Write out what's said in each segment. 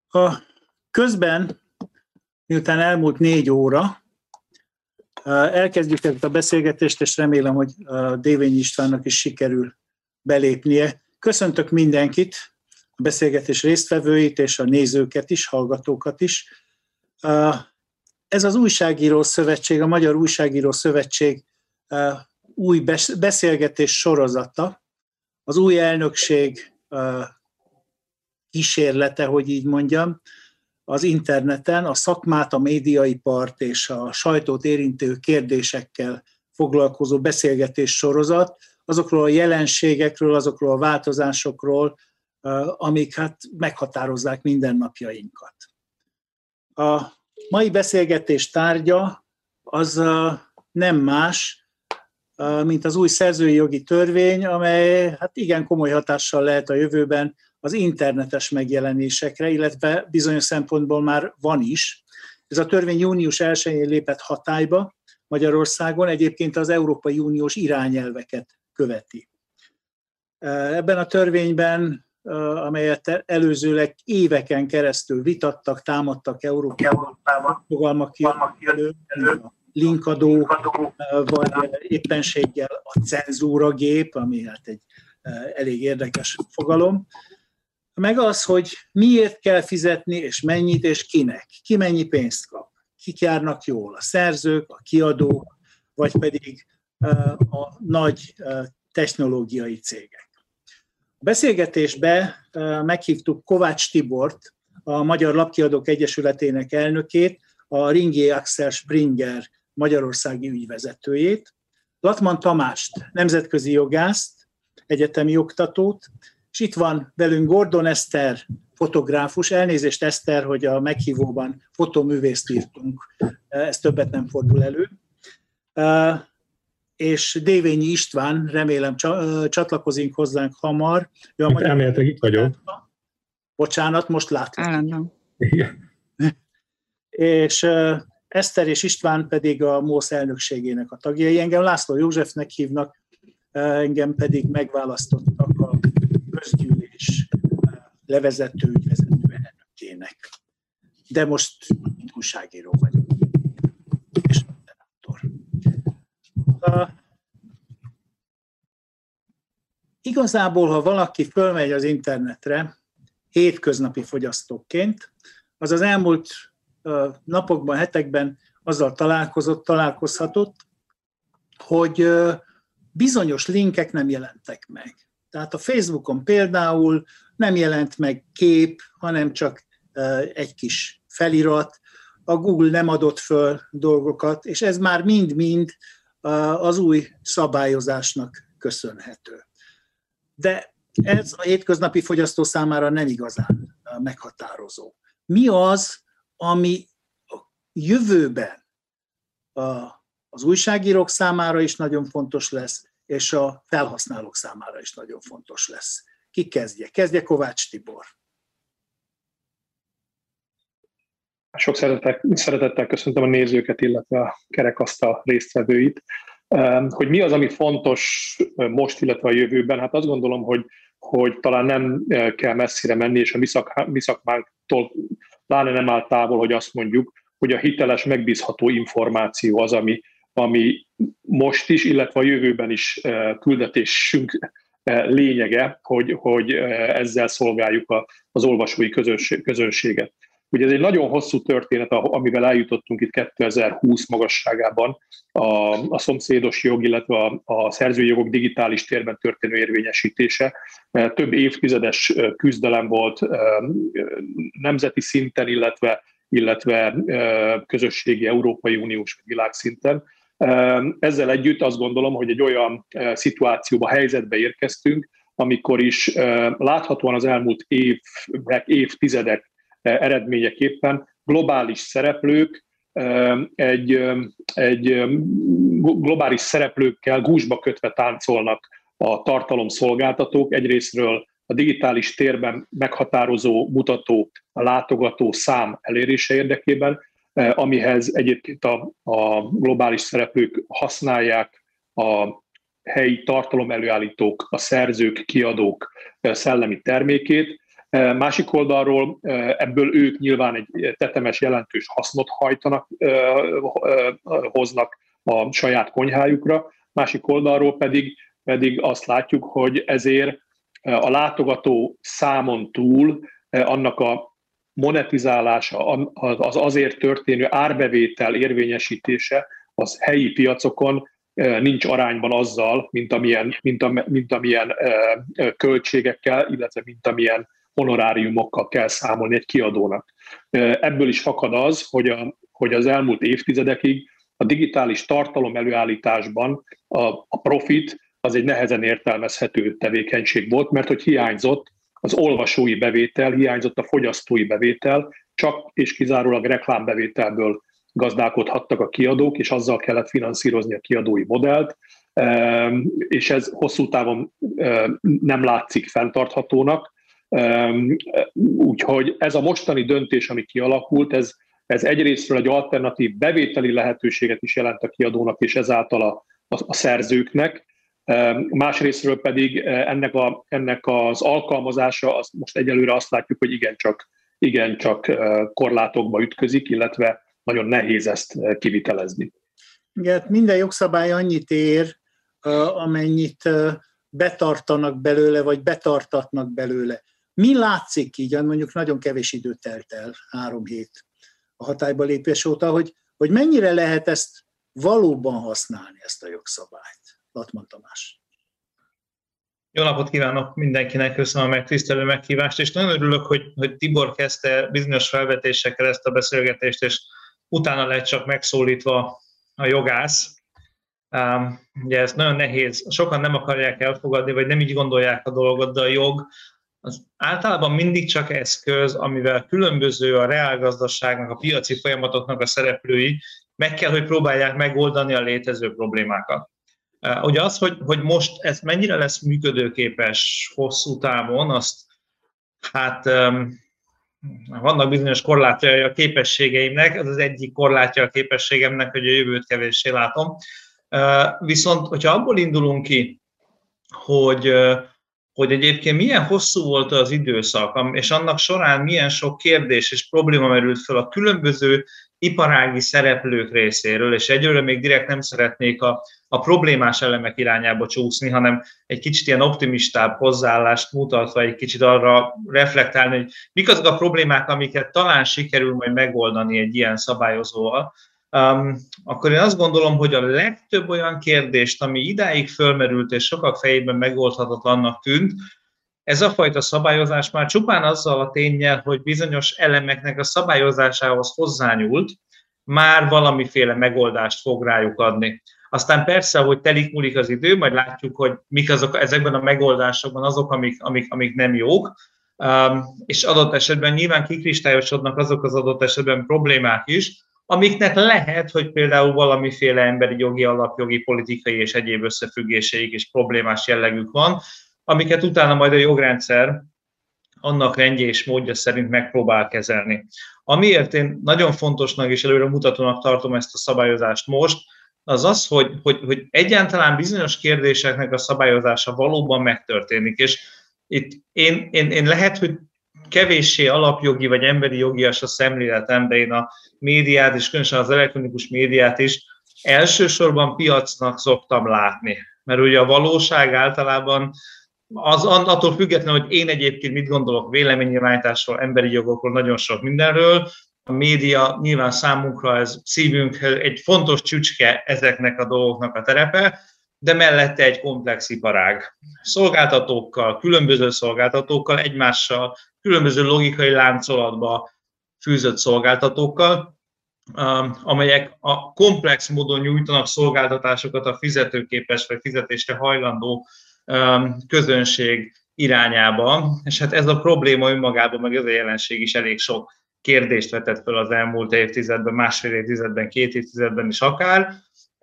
A közben, miután elmúlt 4 óra, elkezdjük ezt a beszélgetést, és remélem, hogy Dévényi Istvánnak is sikerül belépnie. Köszöntök mindenkit, a beszélgetés résztvevőit, és a nézőket is, hallgatókat is. Ez az Újságíró Szövetség, a Magyar Újságíró Szövetség új beszélgetés sorozata, az új elnökség kísérlete, hogy így mondjam, az interneten a szakmát, a médiaipart és a sajtót érintő kérdésekkel foglalkozó beszélgetés sorozat, azokról a jelenségekről, azokról a változásokról, amik hát meghatározzák mindennapjainkat. A mai beszélgetés tárgya az nem más, mint az új szerzői jogi törvény, amely hát igen komoly hatással lehet a jövőben az internetes megjelenésekre, illetve bizonyos szempontból már van is. Ez a törvény június 1-én lépett hatályba Magyarországon, egyébként az Európai Uniós irányelveket követi. Ebben a törvényben, amelyet előzőleg éveken keresztül vitattak, támadtak Európában, fogalmak elő, a linkadó, vagy éppenséggel a cenzúragép, ami hát egy elég érdekes fogalom, meg az, hogy miért kell fizetni, és mennyit, és kinek. Ki mennyi pénzt kap. Kik járnak jól, a szerzők, a kiadók, vagy pedig a nagy technológiai cégek. A beszélgetésbe meghívtuk Kovács Tibort, a Magyar Lapkiadók Egyesületének elnökét, a Ringier Axel Springer magyarországi ügyvezetőjét, Latman Tamást, nemzetközi jogászt, egyetemi oktatót, és itt van velünk Gordon Eszter, fotográfus. Elnézést, Eszter, hogy a meghívóban fotoművészt írtunk, ez többet nem fordul elő. És Dévényi István, remélem csatlakozunk hozzánk hamar. Elméletileg itt vagyok. Bocsánat, most látlak. Állandóan. Igen. És Eszter és István pedig a MOSZ elnökségének a tagjai. Engem László Józsefnek hívnak, engem pedig megválasztottak a közgyűlés levezető ügyvezető elnökének. De most újságíró vagyok. És moderátor. Igazából, ha valaki fölmegy az internetre hétköznapi fogyasztóként, az az elmúlt napokban, hetekben azzal találkozhatott, hogy bizonyos linkek nem jelentek meg. Tehát a Facebookon például nem jelent meg kép, hanem csak egy kis felirat, a Google nem adott föl dolgokat, és ez már mind-mind az új szabályozásnak köszönhető. De ez a hétköznapi fogyasztó számára nem igazán meghatározó. Mi az, ami a jövőben az újságírók számára is nagyon fontos lesz, és a felhasználók számára is nagyon fontos lesz? Ki kezdje? Kezdje Kovács Tibor. Sok szeretettel köszöntöm a nézőket, illetve a kerekasztal résztvevőit. Hogy mi az, ami fontos most, illetve a jövőben? Hát azt gondolom, hogy talán nem kell messzire menni, és a mi szakmánktól pláne nem áll távol, hogy azt mondjuk, hogy a hiteles, megbízható információ az, ami most is, illetve a jövőben is küldetésünk lényege, hogy ezzel szolgáljuk az olvasói közönséget. Ugye ez egy nagyon hosszú történet, amivel eljutottunk itt 2020 magasságában a szomszédos jog, illetve a szerzői jogok digitális térben történő érvényesítése. Több évtizedes küzdelem volt nemzeti szinten, illetve közösségi, Európai Uniós, világszinten. Ezzel együtt azt gondolom, hogy egy olyan szituációba, helyzetbe érkeztünk, amikor is láthatóan az elmúlt évtizedek eredményeképpen globális szereplők egy globális szereplőkkel gúzsba kötve táncolnak a tartalomszolgáltatók. Egyrésztről a digitális térben meghatározó mutató, a látogató szám elérése érdekében, amihez egyébként a globális szereplők használják a helyi tartalom előállítók, a szerzők, kiadók szellemi termékét, Másik oldalról ebből ők nyilván egy tetemes, jelentős hasznot hoznak a saját konyhájukra, másik oldalról pedig azt látjuk, hogy ezért a látogató számon túl annak a monetizálása, az azért történő árbevétel érvényesítése az helyi piacokon nincs arányban azzal, mint amilyen költségekkel, illetve mint amilyen honoráriumokkal kell számolni egy kiadónak. Ebből is fakad az, hogy az elmúlt évtizedekig a digitális tartalom előállításban a profit az egy nehezen értelmezhető tevékenység volt, mert hogy hiányzott az olvasói bevétel, hiányzott a fogyasztói bevétel, csak és kizárólag reklámbevételből gazdálkodhattak a kiadók, és azzal kellett finanszírozni a kiadói modellt, és ez hosszú távon nem látszik fenntarthatónak. Úgyhogy ez a mostani döntés, ami kialakult, ez egyrésztről egy alternatív bevételi lehetőséget is jelent a kiadónak, és ezáltal a szerzőknek. Másrésztről pedig ennek az alkalmazása, most egyelőre azt látjuk, hogy igencsak korlátokba ütközik, illetve nagyon nehéz ezt kivitelezni. Igen, minden jogszabály annyit ér, amennyit betartanak belőle, vagy betartatnak belőle. Mi látszik így, mondjuk nagyon kevés idő telt el, 3 hét a hatályba lépés óta, hogy mennyire lehet ezt valóban használni, ezt a jogszabályt? Latman Tamás. Jó napot kívánok mindenkinek, köszönöm a megtisztelő meghívást, és nagyon örülök, hogy Tibor kezdte bizonyos felvetésekkel ezt a beszélgetést, és utána lett csak megszólítva a jogász. Ugye ez nagyon nehéz, sokan nem akarják elfogadni, vagy nem így gondolják a dolgot, de a jog az általában mindig csak eszköz, amivel különböző a reálgazdaságnak, a piaci folyamatoknak a szereplői meg kell, hogy próbálják megoldani a létező problémákat. Ugye az, hogy most ez mennyire lesz működőképes hosszú távon, azt hát vannak bizonyos korlátai a képességeimnek, ez az egyik korlátja a képességemnek, hogy a jövőt kevéssé látom. Viszont, hogyha abból indulunk ki, hogy egyébként milyen hosszú volt az időszak, és annak során milyen sok kérdés és probléma merült fel a különböző iparági szereplők részéről, és egyelőre még direkt nem szeretnék a problémás elemek irányába csúszni, hanem egy kicsit ilyen optimistább hozzáállást mutatva, egy kicsit arra reflektálni, hogy mik azok a problémák, amiket talán sikerül majd megoldani egy ilyen szabályozóval. Akkor én azt gondolom, hogy a legtöbb olyan kérdést, ami idáig fölmerült és sokak fejében megoldhatatlannak tűnt, ez a fajta szabályozás már csupán azzal a ténnyel, hogy bizonyos elemeknek a szabályozásához hozzányúlt, már valamiféle megoldást fog rájuk adni. Aztán persze, hogy telik múlik az idő, majd látjuk, hogy mik azok ezekben a megoldásokban azok, amik nem jók, és adott esetben nyilván kikristályosodnak azok az adott esetben problémák is, amiknek lehet, hogy például valamiféle emberi jogi, alapjogi, politikai és egyéb összefüggéseik és problémás jellegük van, amiket utána majd a jogrendszer annak rendje és módja szerint megpróbál kezelni. Amiért én nagyon fontosnak és előremutatónak tartom ezt a szabályozást most, az az, hogy egyáltalán bizonyos kérdéseknek a szabályozása valóban megtörténik. És itt én lehet, hogy kevéssé alapjogi vagy emberi jogias a szemléletem, de én a médiát, és különösen az elektronikus médiát is elsősorban piacnak szoktam látni. Mert ugye a valóság általában attól függetlenül, hogy én egyébként mit gondolok véleménynyilvánításról, emberi jogokról, nagyon sok mindenről, a média nyilván számunkra ez szívünk egy fontos csücske ezeknek a dolgoknak a terepe, de mellette egy komplex iparág. Szolgáltatókkal, különböző szolgáltatókkal, egymással, különböző logikai láncolatba fűzött szolgáltatókkal, amelyek a komplex módon nyújtanak szolgáltatásokat a fizetőképes vagy fizetésre hajlandó közönség irányába. És hát ez a probléma önmagában, meg ez a jelenség is elég sok kérdést vetett fel az elmúlt évtizedben, másfél évtizedben, 2 évtizedben is akár.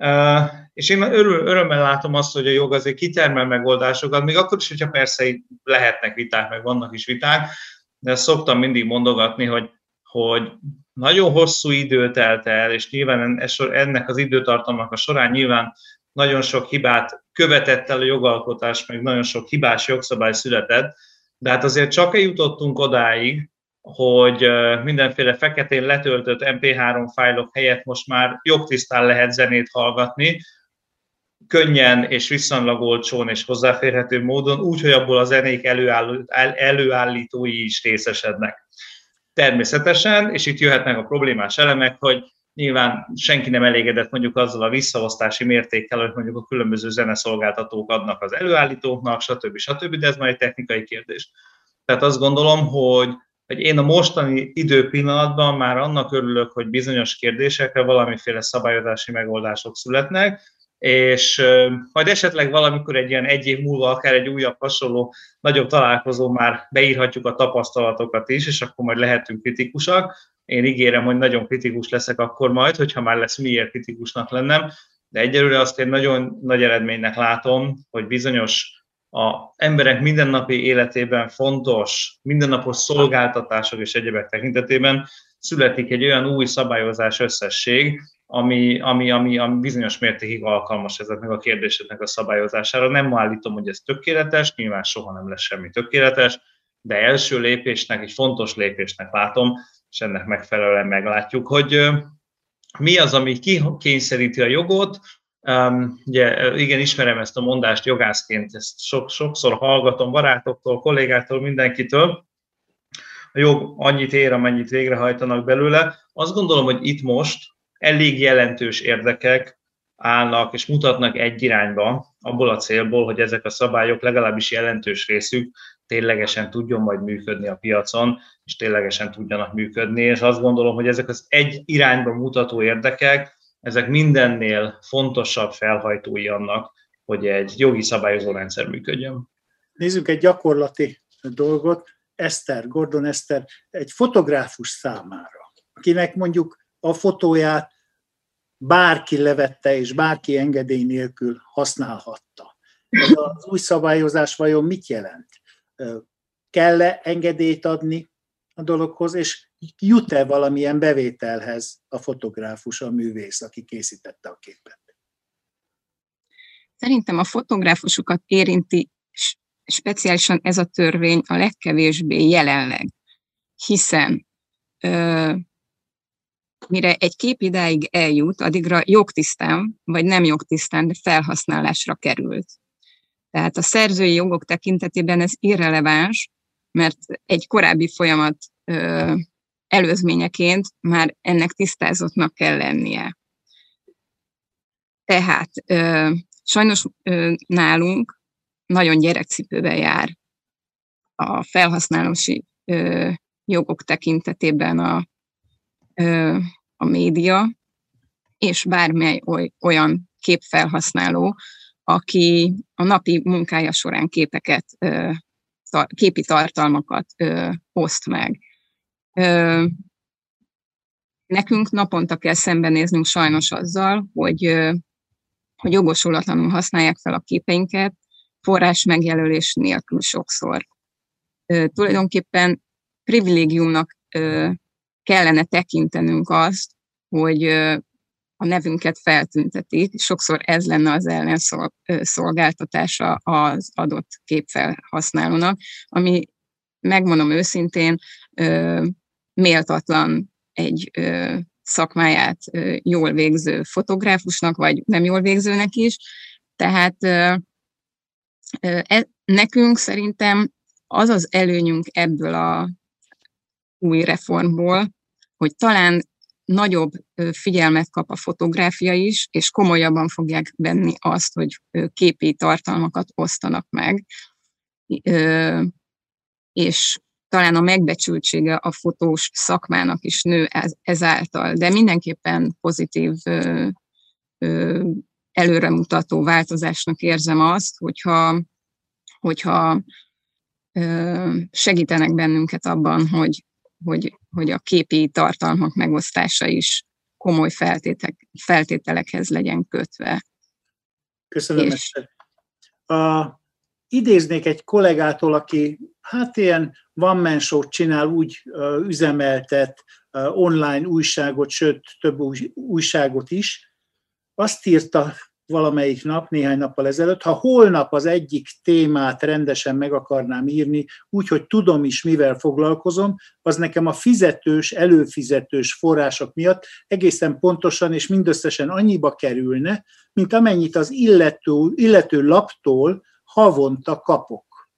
És én örömmel látom azt, hogy a jog azért kitermel megoldásokat, még akkor is, hogyha persze lehetnek viták, meg vannak is viták, de ezt szoktam mindig mondogatni, hogy nagyon hosszú idő telt el, és nyilván ennek az időtartamnak a során nyilván nagyon sok hibát követett el a jogalkotás, meg nagyon sok hibás jogszabály született, De hát azért csak eljutottunk odáig, hogy mindenféle feketén letöltött MP3 fájlok helyett most már jogtisztán lehet zenét hallgatni, könnyen és viszonylag olcsón és hozzáférhető módon, úgy, hogy abból a zenék előállítói is részesednek. Természetesen, és itt jöhetnek a problémás elemek, hogy nyilván senki nem elégedett mondjuk azzal a visszaosztási mértékkel, hogy mondjuk a különböző zeneszolgáltatók adnak az előállítóknak, stb., de ez már egy technikai kérdés. Tehát azt gondolom, hogy én a mostani időpillanatban már annak örülök, hogy bizonyos kérdésekre valamiféle szabályozási megoldások születnek, és majd esetleg valamikor egy ilyen 1 év múlva akár egy újabb hasonló nagyobb találkozó már beírhatjuk a tapasztalatokat is, és akkor majd lehetünk kritikusak. Én ígérem, hogy nagyon kritikus leszek akkor majd, hogyha már lesz miért kritikusnak lennem, de egyelőre azt én nagyon nagy eredménynek látom, hogy bizonyos az emberek mindennapi életében fontos, mindennapos szolgáltatások és egyebek tekintetében születik egy olyan új szabályozás összesség, ami bizonyos mértékig alkalmas ezeknek a kérdéseknek a szabályozására. Nem állítom, hogy ez tökéletes, nyilván soha nem lesz semmi tökéletes, de első lépésnek, egy fontos lépésnek látom, és ennek megfelelően meglátjuk, hogy mi az, ami kikényszeríti a jogot. Ugye, igen, ismerem ezt a mondást jogászként, ezt sokszor hallgatom barátoktól, kollégáktól, mindenkitől. A jog annyit ér, amennyit végrehajtanak belőle. Azt gondolom, hogy itt most elég jelentős érdekek állnak és mutatnak egy irányba, abból a célból, hogy ezek a szabályok legalábbis jelentős részük ténylegesen tudjon majd működni a piacon, és ténylegesen tudjanak működni, és azt gondolom, hogy ezek az egy irányba mutató érdekek, ezek mindennél fontosabb felhajtói annak, hogy egy jogi szabályozó rendszer működjön. Nézzük egy gyakorlati dolgot. Gordon Eszter egy fotográfus számára, akinek mondjuk a fotóját bárki levette és bárki engedély nélkül használhatta. Ez az új szabályozás vajon mit jelent? Kell-e engedélyt adni a dologhoz, és jut-e valamilyen bevételhez a fotográfus, a művész, aki készítette a képet? Szerintem a fotográfusokat érinti speciálisan ez a törvény a legkevésbé jelenleg, hiszen mire egy kép idáig eljut, addigra jogtisztán, vagy nem jogtisztán, de felhasználásra került. Tehát a szerzői jogok tekintetében ez irreleváns, mert egy korábbi folyamat előzményeként már ennek tisztázottnak kell lennie. Tehát sajnos nálunk nagyon gyerekcipőben jár a felhasználási jogok tekintetében a média, és bármely olyan képfelhasználó, aki a napi munkája során képi tartalmakat oszt meg. Nekünk naponta kell szembenéznünk sajnos azzal, hogy jogosulatlanul használják fel a képeinket, forrás megjelölés nélkül sokszor. Tulajdonképpen privilégiumnak kellene tekintenünk azt, hogy a nevünket feltüntetik. Sokszor ez lenne az ellenszolgáltatása az adott képfelhasználónak, ami, megmondom őszintén, méltatlan egy szakmáját jól végző fotográfusnak, vagy nem jól végzőnek is. Tehát nekünk szerintem az az előnyünk ebből a új reformból, hogy talán nagyobb figyelmet kap a fotográfia is, és komolyabban fogják venni azt, hogy képi tartalmakat osztanak meg, és talán a megbecsültsége a fotós szakmának is nő ezáltal, de mindenképpen pozitív, előremutató változásnak érzem azt, hogyha segítenek bennünket abban, hogy a képi tartalmak megosztása is komoly feltételekhez legyen kötve. Köszönöm. Idéznék egy kollégától, aki ilyen one-man show-t csinál, úgy üzemeltet online újságot, sőt több újságot is. Azt írta valamelyik nap, néhány nappal ezelőtt, ha holnap az egyik témát rendesen meg akarnám írni, úgyhogy tudom is, mivel foglalkozom, az nekem a előfizetős források miatt egészen pontosan és mindösszesen annyiba kerülne, mint amennyit az illető laptól havonta kapok.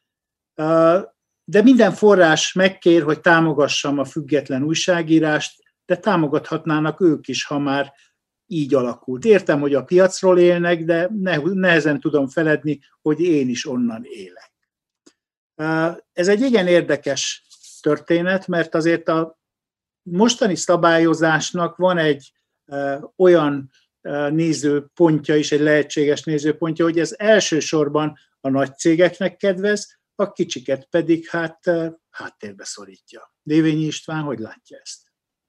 De minden forrás megkér, hogy támogassam a független újságírást, de támogathatnának ők is, ha már így alakult. Értem, hogy a piacról élnek, de nehezen tudom feledni, hogy én is onnan élek. Ez egy igen érdekes történet, mert azért a mostani szabályozásnak van egy olyan nézőpontja is, egy lehetséges nézőpontja, hogy ez elsősorban a nagy cégeknek kedvez, a kicsiket pedig háttérbe szorítja. Dévényi István, hogy látja ezt?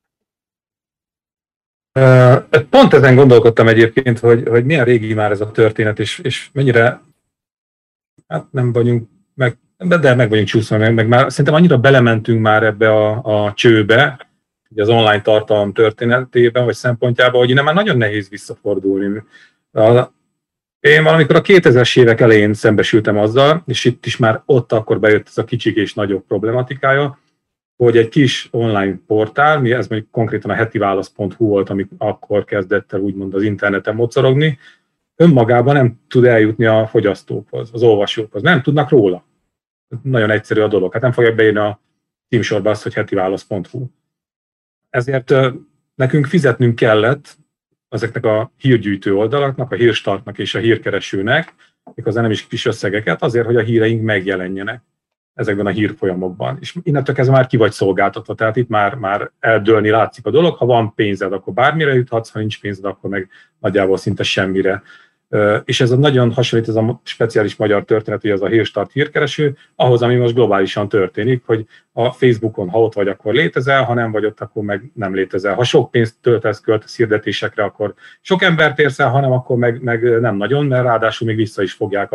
Pont ezen gondolkodtam egyébként, hogy milyen régi már ez a történet, és mennyire, hát nem vagyunk de meg vagyunk csúszva, meg már szerintem annyira belementünk már ebbe a csőbe, az online tartalom történetében, vagy szempontjában, hogy innen már nagyon nehéz visszafordulni. Én valamikor a 2000-es évek elején szembesültem azzal, és itt is már akkor bejött ez a kicsik és nagyobb problematikája, hogy egy kis online portál, ez mondjuk konkrétan a hetiválasz.hu volt, ami akkor kezdett el úgymond az interneten mocorogni, önmagában nem tud eljutni a fogyasztókhoz, az olvasókhoz. Nem tudnak róla. Nagyon egyszerű a dolog. Hát nem fogják beírni a címsorba azt, hogy hetiválasz.hu. Ezért nekünk fizetnünk kellett ezeknek a hírgyűjtő oldalaknak, a Hírstartnak és a hírkeresőnek, igazán nem is kis összegeket, azért, hogy a híreink megjelenjenek ezekben a hírfolyamokban. És innentől kezdve már ki vagy szolgáltatva, tehát itt már eldőlni látszik a dolog, ha van pénzed, akkor bármire juthatsz, ha nincs pénzed, akkor meg nagyjából szinte semmire. És ez a nagyon hasonlít, ez a speciális magyar történet, hogy ez a Hírstart hírkereső, ahhoz, ami most globálisan történik, hogy a Facebookon, ha ott vagy, akkor létezel, ha nem vagy ott, akkor meg nem létezel. Ha sok pénzt költesz hirdetésekre, akkor sok embert érsz el, ha nem, akkor meg nem nagyon, mert ráadásul még vissza is fogják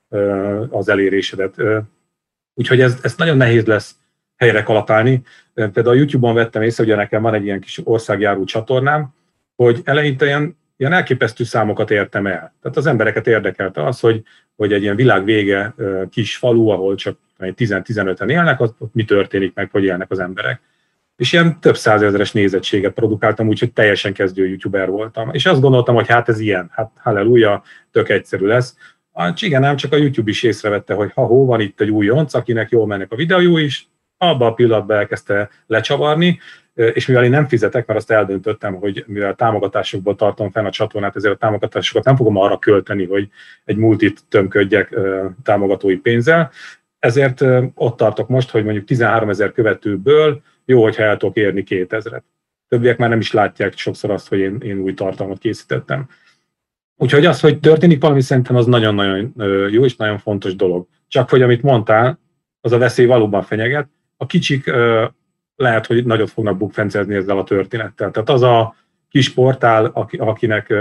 az elérésedet. Úgyhogy ez nagyon nehéz lesz helyre kalapálni. Például a YouTube-on vettem észre, hogy nekem van egy ilyen kis országjáró csatornám, hogy eleinte ilyen elképesztő számokat értem el. Tehát az embereket érdekelte az, hogy egy ilyen világvége kis falu, ahol csak 10-15-en élnek, ott mi történik meg, hogy élnek az emberek. És ilyen több százezeres nézettséget produkáltam, úgyhogy teljesen kezdő youtuber voltam. És azt gondoltam, hogy hát ez ilyen, hát halleluja, tök egyszerű lesz. Igen, nem, csak a YouTube is észrevette, hogy van itt egy újonc, akinek jól mennek a videói is, abban a pillanatban elkezdte lecsavarni, és mivel én nem fizetek, mert azt eldöntöttem, hogy mivel támogatásokból tartom fenn a csatornát, ezért a támogatásokat nem fogom arra költeni, hogy egy multit tömködjek támogatói pénzzel, ezért ott tartok most, hogy mondjuk 13 000 követőből jó, hogyha el tudok érni 2000-et. Többiek már nem is látják sokszor azt, hogy én új tartalmat készítettem. Úgyhogy az, hogy történik valami, szerintem az nagyon-nagyon jó és nagyon fontos dolog. Csak hogy amit mondtál, az a veszély valóban fenyeget. A kicsik lehet, hogy nagyot fognak bukfencezni ezzel a történettel. Tehát az a kis portál, akinek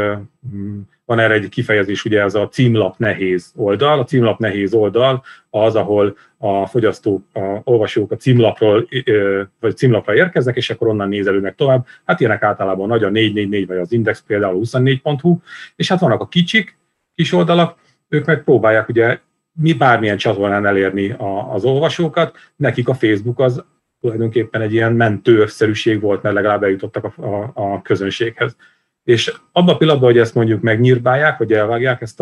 van erre egy kifejezés, ugye ez a címlap nehéz oldal. A címlap nehéz oldal az, ahol a fogyasztók, a olvasók a címlapról, vagy címlapra érkeznek, és akkor onnan nézelődnek tovább. Hát ilyenek általában nagy a 444, vagy az Index például 24.hu, és hát vannak a kis oldalak, ők meg próbálják ugye bármilyen csatornán elérni az olvasókat, nekik a Facebook az tulajdonképpen egy ilyen mentőszerűség volt, mert legalább eljutottak a közönséghez. És abban a pillanatban, hogy ezt mondjuk megnyírbálják, hogy elvágják ezt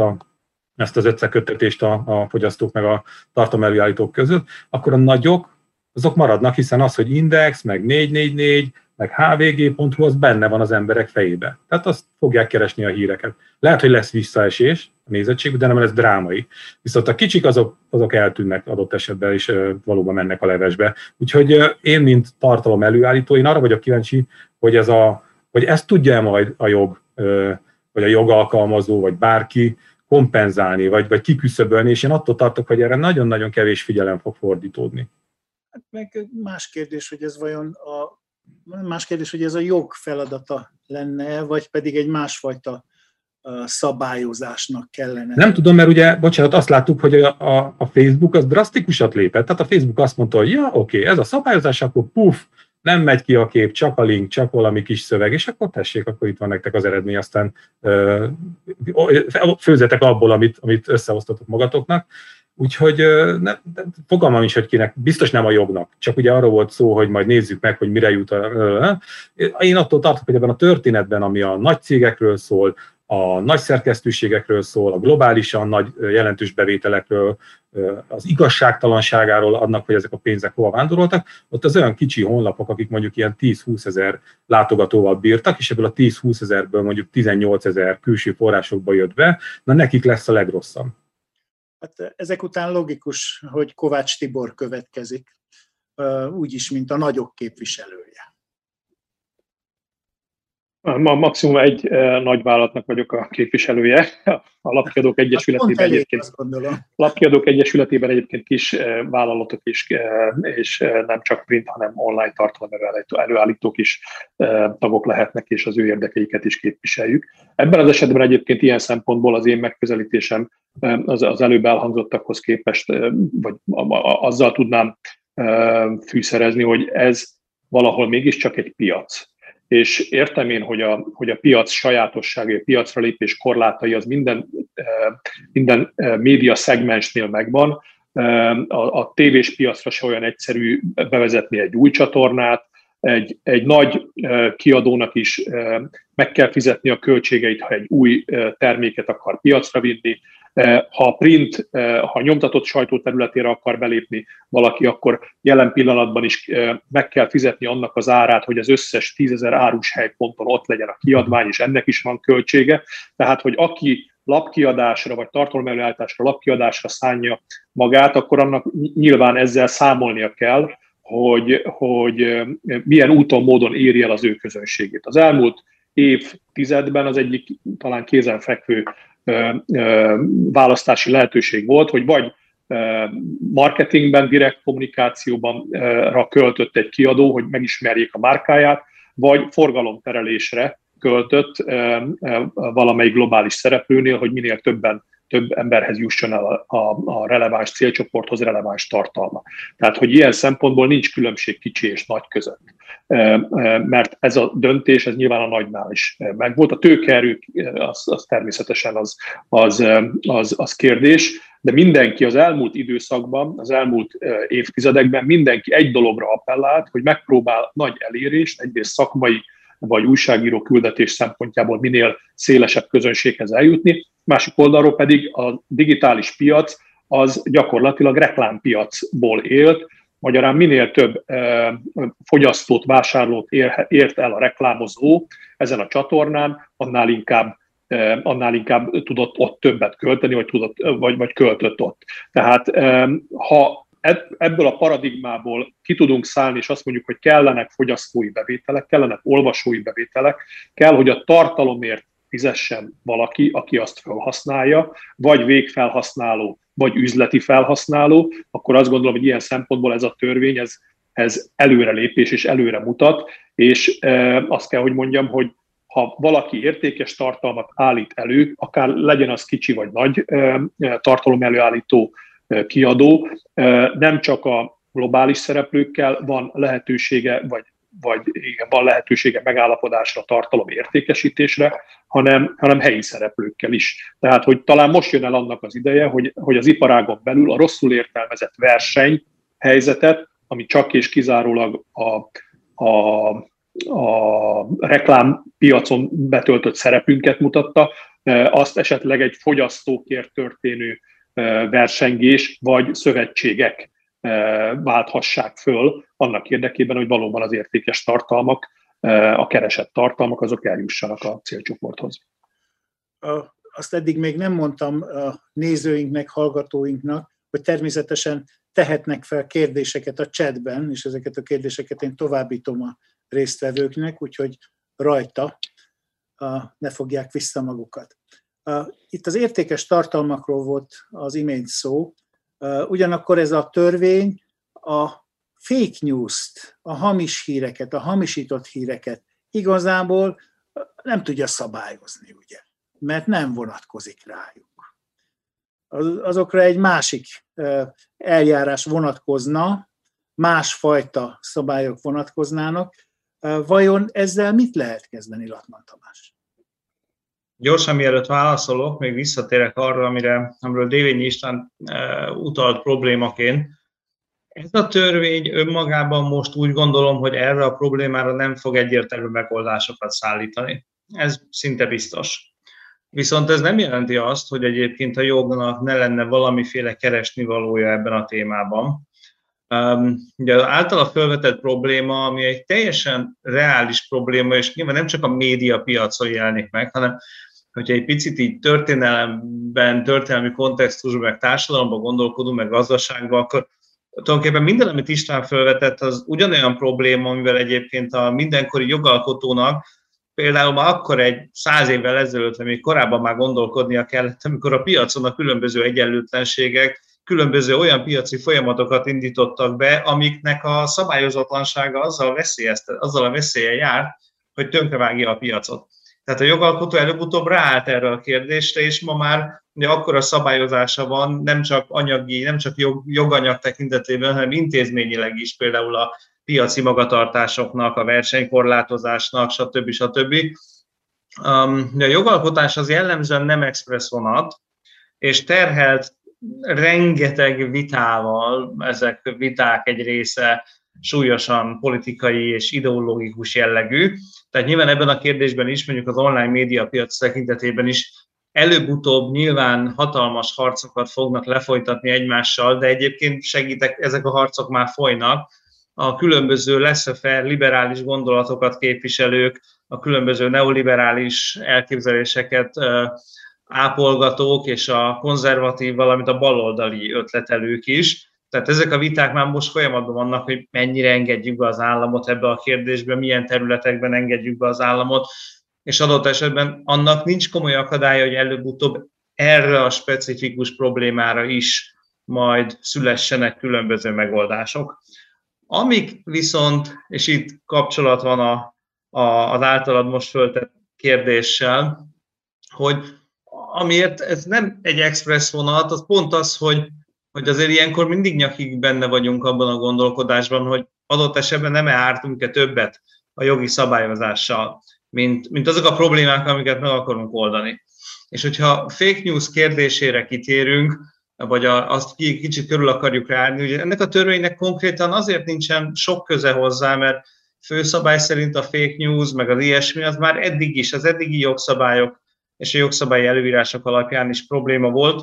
az összeköttetést a fogyasztók meg a tartalmelőállítók között, akkor a nagyok, azok maradnak, hiszen az, hogy Index, meg 444, meg hvg.hu, az benne van az emberek fejébe. Tehát azt fogják keresni a híreket. Lehet, hogy lesz visszaesés a nézettségben, de nem lesz drámai. Viszont a kicsik azok eltűnnek adott esetben, és valóban mennek a levesbe. Úgyhogy én, mint tartalom előállító, én arra vagyok kíváncsi, hogy ezt tudja majd a jog, vagy a jogalkalmazó, vagy bárki kompenzálni, vagy kiküszöbölni, és én attól tartok, hogy erre nagyon-nagyon kevés figyelem fog fordítódni. Hát meg más kérdés, hogy ez vajon hogy ez a jog feladata lenne, vagy pedig egy másfajta szabályozásnak kellene. Nem tudom, mert ugye, bocsánat, azt láttuk, hogy a Facebook az drasztikusat lépett, tehát a Facebook azt mondta, hogy ja, oké, ez a szabályozás, akkor nem megy ki a kép, csak a link, csak valami kis szöveg, és akkor tessék, akkor itt van nektek az eredmény, aztán főzzetek abból, amit összeosztotok magatoknak. Úgyhogy fogalmam is, hogy kinek, biztos nem a jognak, csak ugye arról volt szó, hogy majd nézzük meg, hogy mire jut. Én attól tartok, hogy ebben a történetben, ami a nagy cégekről szól, a nagy szerkesztőségekről szól, a globálisan nagy jelentős bevételekről, az igazságtalanságáról annak, hogy ezek a pénzek hova vándoroltak, ott az olyan kicsi honlapok, akik mondjuk ilyen 10-20 ezer látogatóval bírtak, és ebből a 10-20 ezerből mondjuk 18 ezer külső forrásokba jött be, na nekik lesz a legrosszabb. Hát ezek után logikus, hogy Kovács Tibor következik, úgyis, mint a nagyok képviselője. Maximum egy nagyvállalatnak vagyok a képviselője. A Lapkiadók Egyesületében egyébként. Lapkiadók Egyesületében egyébként kis vállalatok is, és nem csak print, hanem online tartalom előállítók is tagok lehetnek, és az ő érdekeiket is képviseljük. Ebben az esetben egyébként ilyen szempontból az én megközelítésem az előbb elhangzottakhoz képest, vagy azzal tudnám fűszerezni, hogy ez valahol mégiscsak egy piac. És értem én, hogy a piac sajátosságai, a piacra lépés korlátai az minden média szegmensnél megvan. A tévés piacra se olyan egyszerű bevezetni egy új csatornát, egy nagy kiadónak is meg kell fizetni a költségeit, ha egy új terméket akar piacra vinni. Ha print, ha nyomtatott sajtó területére akar belépni valaki, akkor jelen pillanatban is meg kell fizetni annak az árát, hogy az összes 10 000 árus helyponton ott legyen a kiadvány, és ennek is van költsége. Tehát, hogy aki lapkiadásra vagy tartalomelőállításra, lapkiadásra szánja magát, akkor annak nyilván ezzel számolnia kell, hogy milyen úton, módon éri el az ő közönségét. Az elmúlt évtizedben az egyik talán kézenfekvő választási lehetőség volt, hogy vagy marketingben, direkt kommunikációban költött egy kiadó, hogy megismerjék a márkáját, vagy forgalomterelésre költött valamelyik globális szereplőnél, hogy minél több emberhez jusson el a releváns célcsoporthoz releváns tartalma. Tehát, hogy ilyen szempontból nincs különbség kicsi és nagy között. Mert ez a döntés, ez nyilván a nagynál is megvolt. A tőkeerő az természetesen az kérdés, de mindenki az elmúlt időszakban, az elmúlt évtizedekben mindenki egy dologra appellált, hogy megpróbál nagy elérést, egyrészt szakmai vagy újságíró küldetés szempontjából minél szélesebb közönséghez eljutni, másik oldalról pedig a digitális piac az gyakorlatilag reklámpiacból élt, magyarán minél több fogyasztót, vásárlót ért el a reklámozó ezen a csatornán, annál inkább tudott ott többet költeni, vagy költött ott. Tehát ha ebből a paradigmából ki tudunk szállni, és azt mondjuk, hogy kellenek fogyasztói bevételek, kellenek olvasói bevételek, kell, hogy a tartalomért fizessen valaki, aki azt felhasználja, vagy végfelhasználó, vagy üzleti felhasználó, akkor azt gondolom, hogy ilyen szempontból ez a törvény, ez előrelépés és előre mutat, és azt kell, hogy mondjam, hogy ha valaki értékes tartalmat állít elő, akár legyen az kicsi vagy nagy tartalom előállító kiadó, nem csak a globális szereplőkkel van lehetősége, van lehetősége megállapodásra, tartalom értékesítésre, hanem helyi szereplőkkel is. Tehát, hogy talán most jön el annak az ideje, hogy az iparágon belül a rosszul értelmezett versenyhelyzetet, ami csak és kizárólag a reklámpiacon betöltött szerepünket mutatta, azt esetleg egy fogyasztókért történő versengés vagy szövetségek válthassák föl annak érdekében, hogy valóban az értékes tartalmak, a keresett tartalmak, azok eljussanak a célcsoporthoz. Azt eddig még nem mondtam a nézőinknek, hallgatóinknak, hogy természetesen tehetnek fel kérdéseket a chatben, és ezeket a kérdéseket én továbbítom a résztvevőknek, úgyhogy rajta ne fogják vissza magukat. Itt az értékes tartalmakról volt az imént szó, ugyanakkor ez a törvény a fake news-t, a hamis híreket, a hamisított híreket igazából nem tudja szabályozni, ugye, mert nem vonatkozik rájuk. Azokra egy másik eljárás vonatkozna, másfajta szabályok vonatkoznának. Vajon ezzel mit lehet kezdeni, Latman Tamás? Gyorsan mielőtt válaszolok, még visszatérek arra, amiről Dévényi István utalt problémaként. Ez a törvény önmagában most úgy gondolom, hogy erre a problémára nem fog egyértelmű megoldásokat szállítani. Ez szinte biztos. Viszont ez nem jelenti azt, hogy egyébként a jognak ne lenne valamiféle keresnivalója ebben a témában. Ugye az általa felvetett probléma, ami egy teljesen reális probléma, és nyilván nem csak a médiapiacon jelenik meg, hanem hogyha egy picit így történelemben, történelmi kontextusban, meg társadalomban gondolkodunk, meg gazdaságban, akkor tulajdonképpen minden, amit István felvetett, az ugyanolyan probléma, amivel egyébként a mindenkori jogalkotónak például már akkor egy 100 évvel ezelőtt, vagy még korábban már gondolkodnia kellett, amikor a piacon a különböző egyenlőtlenségek, különböző olyan piaci folyamatokat indítottak be, amiknek a szabályozatlansága azzal a veszéllyel jár, hogy tönkrevágja a piacot. Tehát a jogalkotó előbb-utóbb ráállt erre a kérdésre, és ma már akkora szabályozása van, nem csak anyagi, nem csak joganyag tekintetében, hanem intézményileg is, például a piaci magatartásoknak, a versenykorlátozásnak, stb. A jogalkotás az jellemzően nem express vonat, és terhelt rengeteg vitával, ezek viták egy része súlyosan politikai és ideológikus jellegű. Tehát nyilván ebben a kérdésben is, mondjuk az online médiapiac tekintetében is előbb-utóbb nyilván hatalmas harcokat fognak lefolytatni egymással, de egyébként segítek, ezek a harcok már folynak. A különböző laissez-faire liberális gondolatokat képviselők, a különböző neoliberális elképzeléseket ápolgatók és a konzervatív, valamint a baloldali ötletelők is. Tehát ezek a viták már most folyamatban vannak, hogy mennyire engedjük be az államot ebbe a kérdésbe, milyen területekben engedjük be az államot, és adott esetben annak nincs komoly akadálya, hogy előbb-utóbb erre a specifikus problémára is majd szülessenek különböző megoldások. Amik viszont, és itt kapcsolat van az általad most föltett kérdéssel, hogy amiért ez nem egy express vonat, az pont az, hogy azért ilyenkor mindig nyakig benne vagyunk abban a gondolkodásban, hogy adott esetben nem ártunk-e többet a jogi szabályozással, mint azok a problémák, amiket meg akarunk oldani. És hogyha fake news kérdésére kitérünk, vagy azt kicsit körül akarjuk ráállni, ugye ennek a törvénynek konkrétan azért nincsen sok köze hozzá, mert főszabály szerint a fake news, meg az ilyesmi, az már eddig is, az eddigi jogszabályok és a jogszabályi előírások alapján is probléma volt.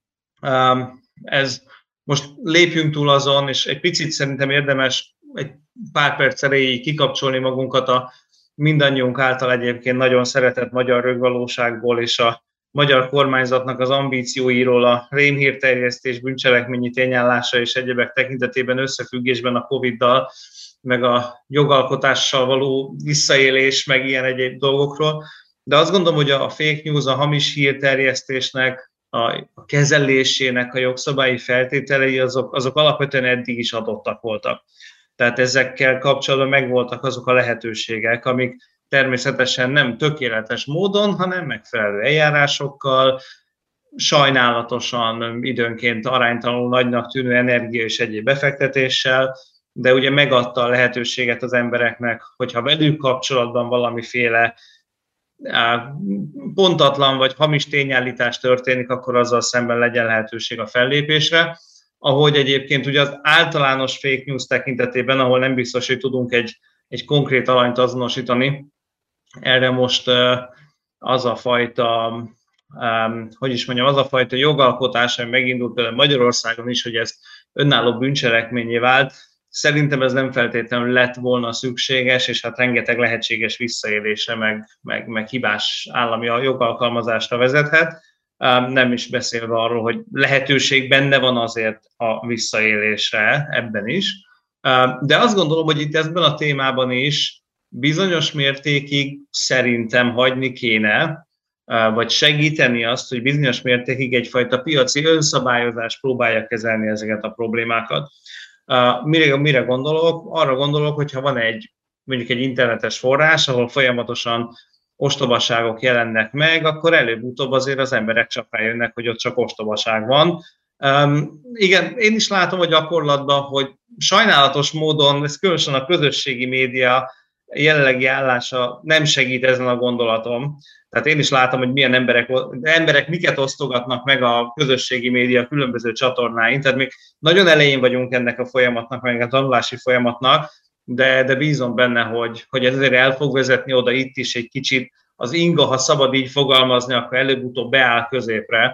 Ez most lépjünk túl azon, és egy picit szerintem érdemes egy pár perc erejéig kikapcsolni magunkat a mindannyiunk által egyébként nagyon szeretett magyar rögvalóságból és a magyar kormányzatnak az ambícióiról, a rémhírterjesztés, bűncselekményi tényállása és egyebek tekintetében összefüggésben a Covid-dal, meg a jogalkotással való visszaélés, meg ilyen egyéb dolgokról. De azt gondolom, hogy a fake news, a hamis hírterjesztésnek, a kezelésének a jogszabályi feltételei, azok alapvetően eddig is adottak voltak. Tehát ezekkel kapcsolatban megvoltak azok a lehetőségek, amik természetesen nem tökéletes módon, hanem megfelelő eljárásokkal, sajnálatosan időnként aránytalanul nagynak tűnő energia és egyéb befektetéssel, de ugye megadta a lehetőséget az embereknek, hogyha velük kapcsolatban valamiféle pontatlan vagy hamis tényállítás történik, akkor azzal szemben legyen lehetőség a fellépésre. Ahogy egyébként ugye az általános fake news tekintetében, ahol nem biztos, hogy tudunk egy konkrét alanyt azonosítani, erre most az a fajta, az a fajta jogalkotás, ami megindult például Magyarországon is, hogy ez önálló bűncselekményé vált, szerintem ez nem feltétlenül lett volna szükséges, és hát rengeteg lehetséges visszaélésre, meg hibás állami jogalkalmazásra vezethet. Nem is beszélve arról, hogy lehetőség benne van azért a visszaélésre ebben is. De azt gondolom, hogy itt ebben a témában is bizonyos mértékig szerintem hagyni kéne, vagy segíteni azt, hogy bizonyos mértékig egyfajta piaci önszabályozás próbálja kezelni ezeket a problémákat. Mire gondolok? Arra gondolok, hogyha van mondjuk egy internetes forrás, ahol folyamatosan ostobaságok jelennek meg, akkor előbb-utóbb azért az emberek csak rájönnek, hogy ott csak ostobaság van, Igen, én is látom a gyakorlatban, hogy sajnálatos módon, ez különösen a közösségi média jelenlegi állása nem segít ezen a gondolatom. Tehát én is látom, hogy milyen emberek miket osztogatnak meg a közösségi média különböző csatornáin, tehát még nagyon elején vagyunk ennek a folyamatnak, meg a tanulási folyamatnak, de bízom benne, hogy ez azért el fog vezetni oda itt is egy kicsit az inga, ha szabad így fogalmazni, akkor előbb-utóbb beáll középre,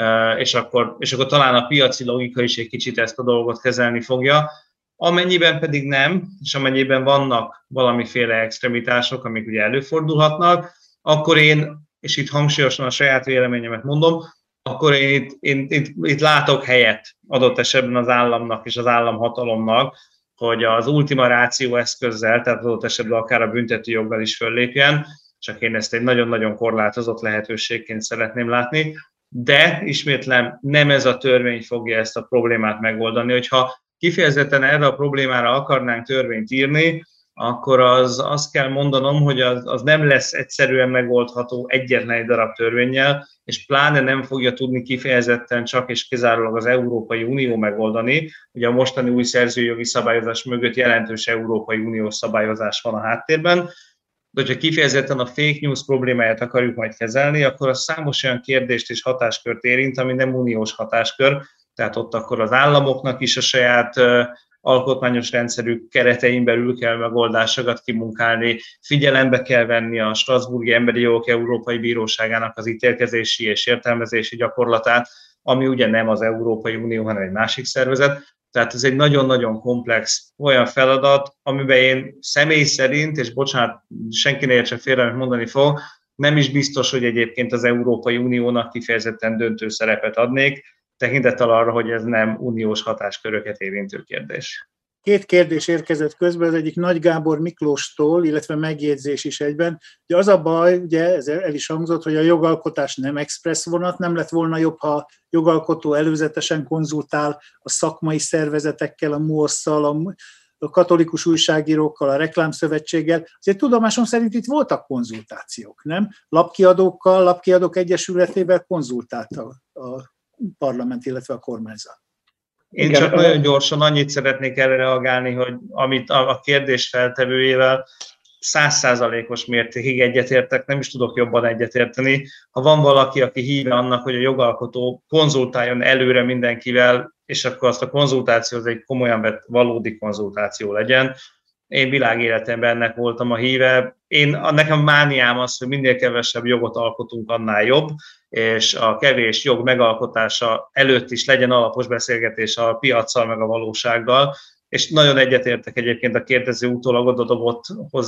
és akkor talán a piaci logika is egy kicsit ezt a dolgot kezelni fogja. Amennyiben pedig nem, és amennyiben vannak valamiféle extremitások, amik ugye előfordulhatnak, akkor én, és itt hangsúlyosan a saját véleményemet mondom, akkor én itt látok helyet adott esetben az államnak és az államhatalomnak, hogy az ultima ratio eszközzel, tehát adott esetben akár a büntetőjoggal is föllépjen, csak én ezt egy nagyon-nagyon korlátozott lehetőségként szeretném látni, de ismétlem, nem ez a törvény fogja ezt a problémát megoldani, hogyha kifejezetten erre a problémára akarnánk törvényt írni, akkor azt kell mondanom, hogy az nem lesz egyszerűen megoldható egyetlen egy darab törvénnyel, és pláne nem fogja tudni kifejezetten csak és kizárólag az Európai Unió megoldani. Ugye a mostani új szerzőjogi szabályozás mögött jelentős Európai Uniós szabályozás van a háttérben, de hogyha kifejezetten a fake news problémáját akarjuk majd kezelni, akkor az számos olyan kérdést és hatáskört érint, ami nem uniós hatáskör, tehát ott akkor az államoknak is a saját alkotmányos rendszerük keretein belül kell megoldásokat kimunkálni, figyelembe kell venni a Strasbourgi Emberi Jogok Európai Bíróságának az ítélkezési és értelmezési gyakorlatát, ami ugye nem az Európai Unió, hanem egy másik szervezet. Tehát ez egy nagyon-nagyon komplex olyan feladat, amiben én személy szerint, és bocsánat, senki ne értse félre, amit mondani fog, nem is biztos, hogy egyébként az Európai Uniónak kifejezetten döntő szerepet adnék, tekintettel arra, hogy ez nem uniós hatásköröket érintő kérdés. Két kérdés érkezett közben, az egyik Nagy Gábor Miklóstól, illetve megjegyzés is egyben. Ugye az a baj, ugye ez el is hangzott, hogy a jogalkotás nem express vonat, nem lett volna jobb, ha a jogalkotó előzetesen konzultál a szakmai szervezetekkel, a MUOSZ-szal, a katolikus újságírókkal, a Reklámszövetséggel. Azért tudomásom szerint itt voltak konzultációk, nem? Lapkiadók Egyesületével konzultált a parlament, illetve a kormányzat. Én csak nagyon gyorsan annyit szeretnék erre reagálni, hogy amit a kérdés feltevőjével 100%-os mértékig egyetértek, nem is tudok jobban egyetérteni. Ha van valaki, aki híve annak, hogy a jogalkotó konzultáljon előre mindenkivel, és akkor azt a konzultáció az egy komolyan vett valódi konzultáció legyen. Én világéletemben ennek voltam a híve. Nekem mániám az, hogy minél kevesebb jogot alkotunk, annál jobb, és a kevés jog megalkotása előtt is legyen alapos beszélgetés a piaccal, meg a valósággal, és nagyon egyetértek egyébként a kérdező utólag odadobott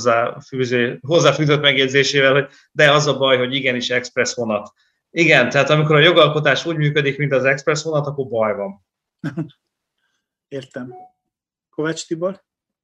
hozzáfűzött megjegyzésével, hogy de az a baj, hogy igenis express vonat. Igen, tehát amikor a jogalkotás úgy működik, mint az express vonat, akkor baj van. Értem. Kovács Tibor?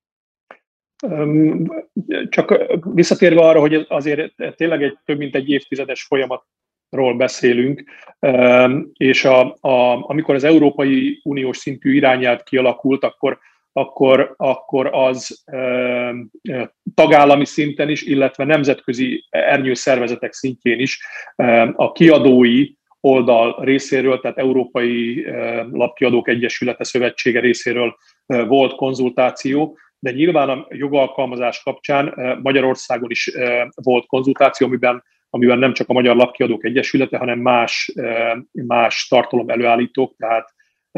Csak visszatérve arra, hogy azért tényleg több mint egy évtizedes folyamatról beszélünk, és amikor az Európai Uniós szintű irányelv kialakult, akkor az tagállami szinten is, illetve nemzetközi ernyőszervezetek szintjén is a kiadói oldal részéről, tehát Európai Lapkiadók Egyesülete Szövetsége részéről volt konzultáció, de nyilván a jogalkalmazás kapcsán Magyarországon is volt konzultáció, amiben nem csak a Magyar Lapkiadók Egyesülete, hanem más tartalom előállítók, tehát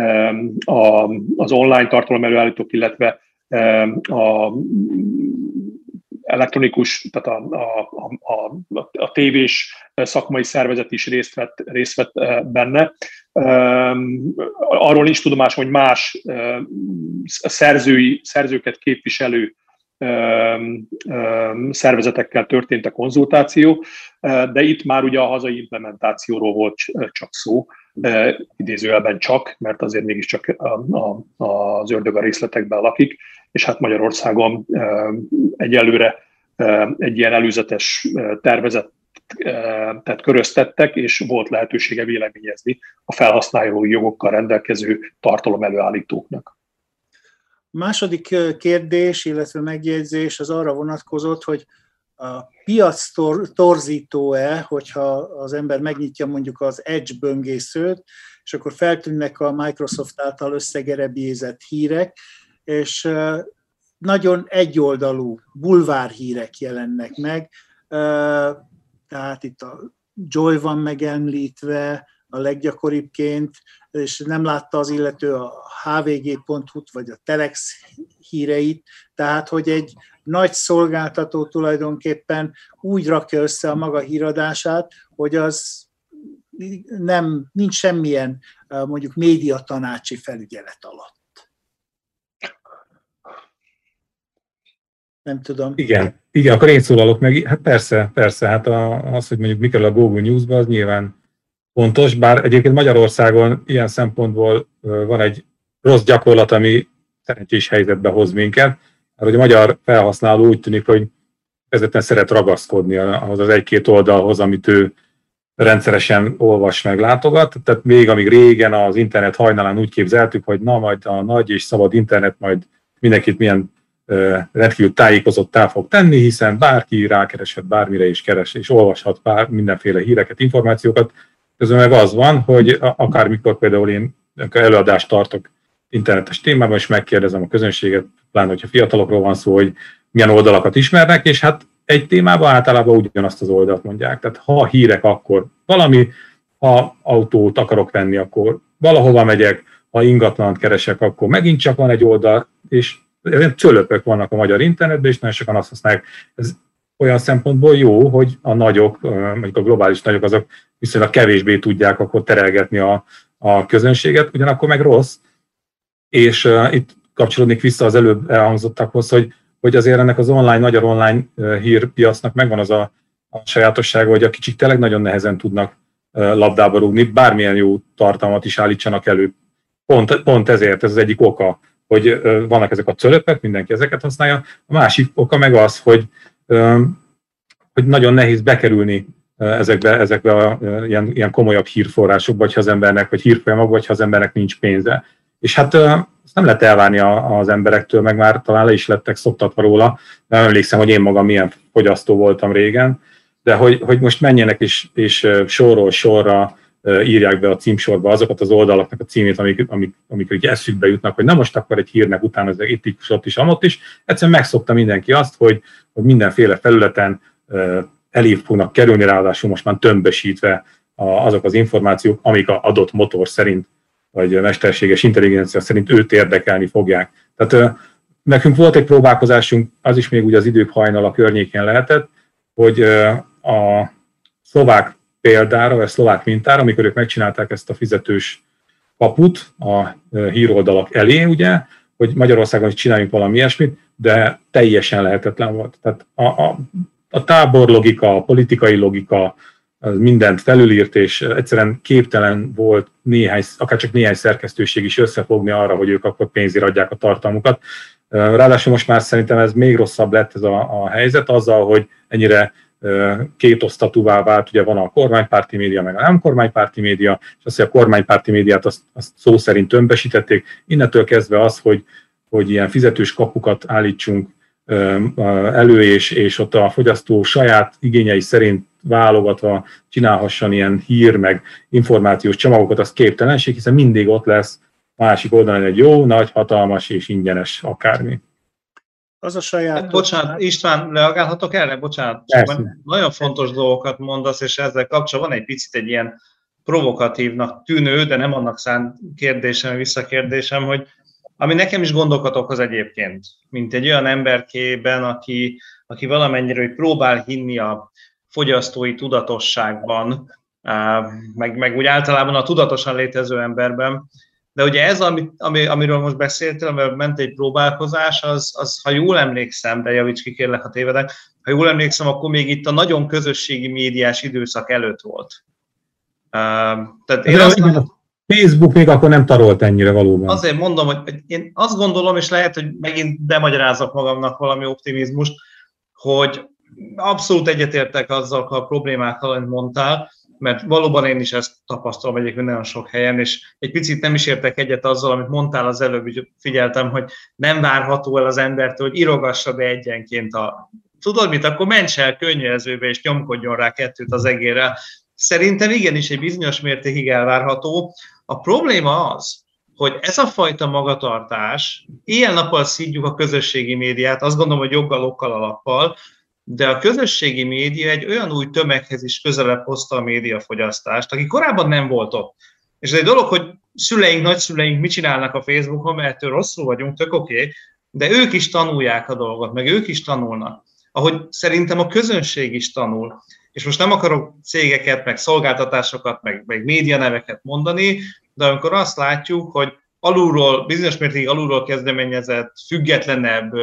az online tartalom előállítók, illetve a elektronikus, tehát a tévés szakmai szervezet is részt vett benne. Arról nincs tudomásom, hogy más szerzőket képviselő szervezetekkel történt a konzultáció, de itt már ugye a hazai implementációról volt csak szó, idézőjelben csak, mert azért mégiscsak az ördög a részletekben lakik, és hát Magyarországon egyelőre egy ilyen előzetes tervezetet köröztettek, és volt lehetősége véleményezni a felhasználói jogokkal rendelkező tartalom előállítóknak. A második kérdés, illetve megjegyzés az arra vonatkozott, hogy a piac torzító-e, hogyha az ember megnyitja mondjuk az Edge böngészőt, és akkor feltűnnek a Microsoft által összegerebjézett hírek, és nagyon egyoldalú bulvárhírek jelennek meg, tehát itt a Joy van megemlítve a leggyakoribbként, és nem látta az illető a hvg.hu-t vagy a Telex híreit, tehát hogy egy nagy szolgáltató tulajdonképpen úgy rakja össze a maga híradását, hogy az nincs semmilyen mondjuk médiatanácsi felügyelet alatt. Nem tudom. Igen, akkor én szólalok meg. Hát persze, hát az, hogy mondjuk mi kell a Google News-ba, az nyilván fontos, bár egyébként Magyarországon ilyen szempontból van egy rossz gyakorlat, ami szerencsés helyzetbe hoz minket, mert hogy a magyar felhasználó úgy tűnik, hogy vezetően szeret ragaszkodni ahhoz az egy-két oldalhoz, amit ő rendszeresen olvas meg látogat. Tehát még amíg régen az internet hajnalán úgy képzeltük, hogy na majd a nagy és szabad internet majd mindenkit milyen rendkívül tájékozottá fog tenni, hiszen bárki rákereshet bármire is keres, és olvashat mindenféle híreket, információkat. Közben meg az van, hogy akármikor például én előadást tartok internetes témában, és megkérdezem a közönséget, pláne hogyha fiatalokról van szó, hogy milyen oldalakat ismernek, és hát egy témában általában ugyanazt az oldalt mondják. Tehát ha hírek, akkor valami, ha autót akarok venni, akkor valahova megyek, ha ingatlant keresek, akkor megint csak van egy oldal, és cölöpök vannak a magyar internetben, és nagyon sokan azt használják. Ez olyan szempontból jó, hogy a nagyok, mondjuk a globális nagyok, azok viszonylag kevésbé tudják akkor terelgetni a közönséget, ugyanakkor meg rossz. És itt kapcsolódnék vissza az előbb elhangzottakhoz, hogy azért ennek az magyar online hírpiacnak megvan az a sajátossága, hogy a kicsik tényleg nagyon nehezen tudnak labdába rúgni, bármilyen jó tartalmat is állítsanak elő. Pont ezért ez az egyik oka, hogy vannak ezek a cölöpek, mindenki ezeket használja. A másik oka meg az, hogy nagyon nehéz bekerülni ezekbe a ilyen komolyabb hírforrásokba, vagy ha az embernek, vagy hírfolyamokba, vagy ha az embernek nincs pénze. És hát ezt nem lehet elvárni az emberektől, meg már talán le is lettek szoktatva róla. Nem emlékszem, hogy én magam milyen fogyasztó voltam régen, de hogy most menjenek és sorról sorra írják be a címsorba azokat az oldalaknak a címét, amik eszükbe jutnak, hogy na most akkor egy hírnek utána ez itt is, ott is, amott is. Egyszerűen megszokta mindenki azt, hogy mindenféle felületen elébb fognak kerülni, ráadásul most már tömbösítve azok az információk, amik az adott motor szerint, vagy mesterséges intelligencia szerint őt érdekelni fogják. Tehát nekünk volt egy próbálkozásunk, az is még ugye az idők hajnala környékén lehetett, hogy a szlovák példára, vagy a szlovák mintára, amikor ők megcsinálták ezt a fizetős kaput a híroldalak elé, ugye, hogy Magyarországon is csináljunk valami ilyesmit, de teljesen lehetetlen volt. Tehát a táborlogika, a politikai logika, mindent felülírt, és egyszerűen képtelen volt akár csak néhány szerkesztőség is összefogni arra, hogy ők akkor pénzért adják a tartalmukat. Ráadásul most már szerintem ez még rosszabb lett ez a helyzet, azzal, hogy ennyire kétosztatúvá vált, ugye van a kormánypárti média, meg a nem kormánypárti média, és azt, hogy a kormánypárti médiát azt szó szerint tömbösítették. Innentől kezdve az, hogy ilyen fizetős kapukat állítsunk elő, és ott a fogyasztó saját igényei szerint válogatva csinálhasson ilyen hír, meg információs csomagokat, az képtelenség, hiszen mindig ott lesz másik oldalon egy jó, nagy, hatalmas és ingyenes akármi. Az a saját... Bocsánat, István, reagálhatok erre? Bocsánat. Nagyon fontos dolgokat mondasz, és ezzel kapcsolatban van egy picit egy ilyen provokatívnak tűnő, de nem annak szánt kérdésem, visszakérdésem, hogy ami nekem is gondokat okoz egyébként, mint egy olyan emberkében, aki valamennyire hogy próbál hinni a fogyasztói tudatosságban, meg úgy általában a tudatosan létező emberben. De ugye ez, amiről most beszéltél, amiről ment egy próbálkozás, az, ha jól emlékszem, de javíts ki kérlek, ha tévedek, ha jól emlékszem, akkor még itt a nagyon közösségi médiás időszak előtt volt. Tehát én Facebook még akkor nem tarolt ennyire valóban. Azért mondom, hogy én azt gondolom, és lehet, hogy megint bemagyarázok magamnak valami optimizmust, hogy abszolút egyetértek azzal a problémákkal, amit mondtál, mert valóban én is ezt tapasztalom egyébként nagyon sok helyen, és egy picit nem is értek egyet azzal, amit mondtál az előbb, hogy figyeltem, hogy nem várható el az embertől, hogy írogassa be egyenként tudod mit, akkor ments el könnyezőbe, és nyomkodjon rá kettőt az egérrel. szerintem igenis egy bizonyos mértékig elvárható. A probléma az, hogy ez a fajta magatartás, ilyen-nappal szidjuk a közösségi médiát, azt gondolom, hogy joggal, okkal, alappal, de a közösségi média egy olyan új tömeghez is közelebb hozta a médiafogyasztást, aki korábban nem volt ott. És ez egy dolog, hogy szüleink, nagyszüleink mit csinálnak a Facebookon, mert ettől rosszul vagyunk, tök oké, de ők is tanulják a dolgot, meg ők is tanulnak. Ahogy szerintem a közönség is tanul. És most nem akarok cégeket, meg szolgáltatásokat, meg médianeveket mondani, de amikor azt látjuk, hogy alulról, bizonyos mértékig alulról kezdeményezett, függetlenebb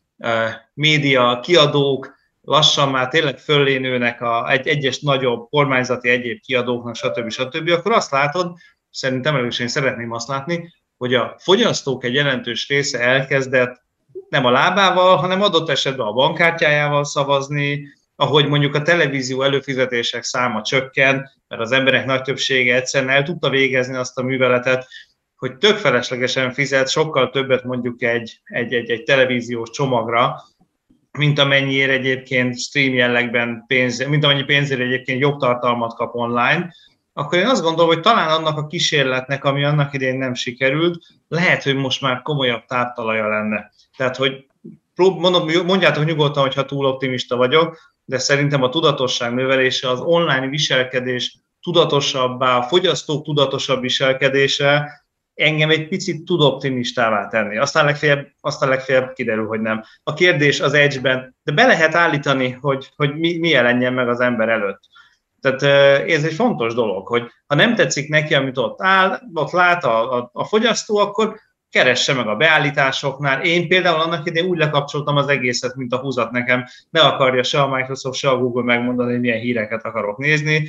média, kiadók lassan már tényleg föllénőnek egyes nagyobb kormányzati egyéb kiadóknak, stb., akkor azt látod, szerintem először én szeretném azt látni, hogy a fogyasztók egy jelentős része elkezdett nem a lábával, hanem adott esetben a bankkártyájával szavazni, ahogy mondjuk a televízió előfizetések száma csökken, mert az emberek nagy többsége egyszerűen el tudta végezni azt a műveletet, hogy tök feleslegesen fizet sokkal többet mondjuk egy televíziós csomagra, mint amennyire egyébként stream jellegben mint amennyi pénzért egyébként jobb tartalmat kap online, akkor én azt gondolom, hogy talán annak a kísérletnek, ami annak idején nem sikerült, lehet, hogy most már komolyabb táptalaja lenne. Tehát, hogy mondjátok nyugodtan, hogyha túl optimista vagyok, de szerintem a tudatosság növelése, az online viselkedés tudatosabbá, a fogyasztók tudatosabb viselkedése engem egy picit tud optimistává tenni. Aztán legfeljebb kiderül, hogy nem. A kérdés az edge-ben, de be lehet állítani, hogy mi jelenjen meg az ember előtt. Tehát ez egy fontos dolog, hogy ha nem tetszik neki, amit ott lát a fogyasztó, akkor keresse meg a beállításoknál. Én például annak idején úgy lekapcsoltam az egészet, mint a húzat nekem. Ne akarja se a Microsoft, se a Google megmondani, hogy milyen híreket akarok nézni.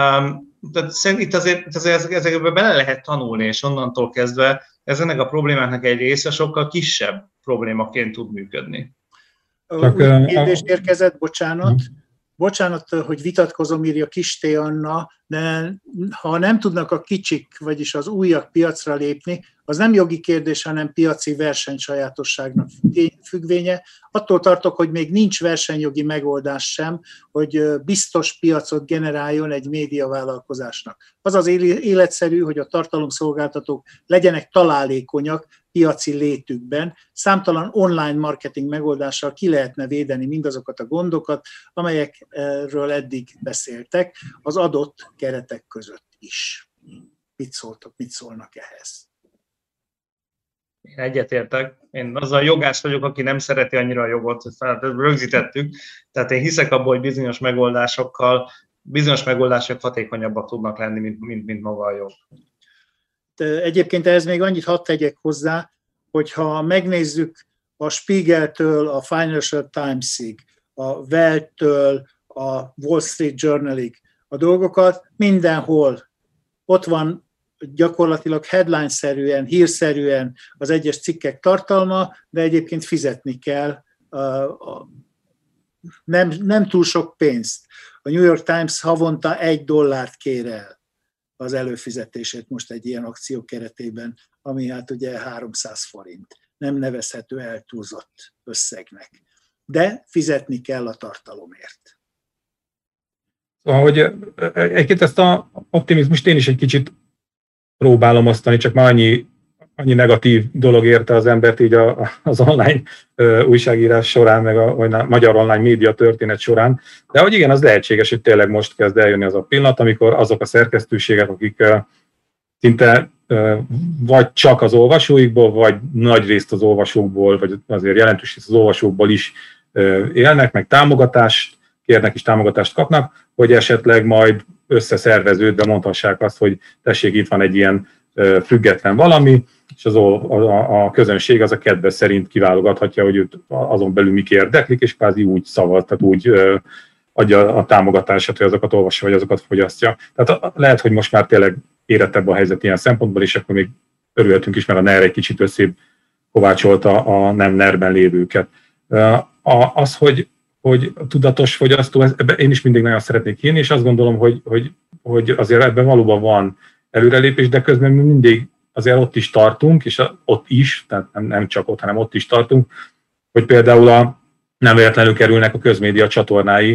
Tehát itt azért ezekből bele lehet tanulni, és onnantól kezdve ennek a problémáknak egy része sokkal kisebb problémaként tud működni. Kérdés érkezett, bocsánat, hogy vitatkozom, írja Kis T. Anna, de ha nem tudnak a kicsik, vagyis az újak piacra lépni, az nem jogi kérdés, hanem piaci versenysajátosságnak függvénye. Attól tartok, hogy még nincs versenyjogi megoldás sem, hogy biztos piacot generáljon egy médiavállalkozásnak. Az az életszerű, hogy a tartalomszolgáltatók legyenek találékonyak piaci létükben. Számtalan online marketing megoldással ki lehetne védeni mindazokat a gondokat, amelyekről eddig beszéltek, az adott keretek között is. Mit szólnak ehhez? Én egyetértek. Én az a jogász vagyok, aki nem szereti annyira a jogot, rögzítettük. Tehát én hiszek abban, hogy bizonyos megoldások hatékonyabbak tudnak lenni, mint maga a jog. Egyébként ehhez még annyit hadd tegyek hozzá, hogyha megnézzük a Spiegeltől a Financial Times-ig, a Welt-től a Wall Street Journal-ig a dolgokat, mindenhol ott van gyakorlatilag headline-szerűen, hírszerűen az egyes cikkek tartalma, de egyébként fizetni kell nem túl sok pénzt. A New York Times havonta $1 kér el az előfizetését most egy ilyen akció keretében, ami hát ugye 300 forint. Nem nevezhető eltúlzott összegnek. De fizetni kell a tartalomért. Szóval, hogy egyébként ezt az optimizmust én is egy kicsit próbálom osztani, csak már annyi negatív dolog érte az embert így az online újságírás során, meg a magyar online média történet során. De hogy igen, az lehetséges, hogy tényleg most kezd eljönni az a pillanat, amikor azok a szerkesztőségek, akik szinte vagy csak az olvasóikból, vagy nagy részt az olvasókból, vagy azért jelentős részt az olvasókból is élnek, meg támogatást kérnek és támogatást kapnak, hogy esetleg majd összeszerveződve mondhassák azt, hogy tessék, itt van egy ilyen független valami, és a közönség az a kedve szerint kiválogathatja, hogy őt azon belül mik érdeklik, és kvázi úgy szavaz, tehát úgy adja a támogatását, hogy azokat olvassa, vagy azokat fogyasztja. Tehát lehet, hogy most már tényleg érettebb a helyzet ilyen szempontból, és akkor még örülhetünk is, mert a NER egy kicsit összébb kovácsolta a nem NER-ben lévőket. Az, hogy tudatos fogyasztó, én is mindig nagyon szeretnék hinni, és azt gondolom, hogy azért ebben valóban van előrelépés, de közben mi mindig azért ott is tartunk, és ott is, tehát nem csak ott, hanem ott is tartunk, hogy például nem véletlenül kerülnek a közmédia csatornái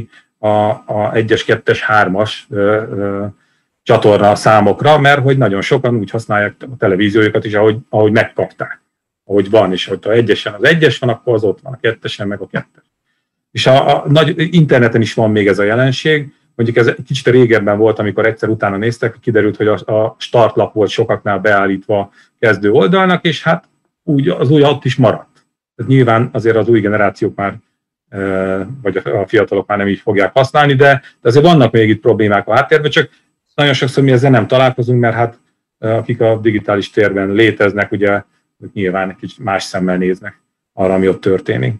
a 1-es, 2-es, 3-as csatorna számokra, mert hogy nagyon sokan úgy használják a televíziójukat is, ahogy megkapták, ahogy van, és hogyha 1-esen az 1-es van, akkor az ott van, a 2-esen meg a 2-es. És a nagy interneten is van még ez a jelenség, mondjuk ez kicsit régebben volt, amikor egyszer utána néztek, kiderült, hogy a startlap volt sokaknál beállítva kezdő oldalnak, és hát az új ott is maradt. Tehát nyilván azért az új generációk már, vagy a fiatalok már nem így fogják használni, de azért vannak még itt problémák a háttérben, csak nagyon sokszor mi ezzel nem találkozunk, mert hát akik a digitális térben léteznek, ugye nyilván egy kicsit más szemmel néznek arra, ami ott történik.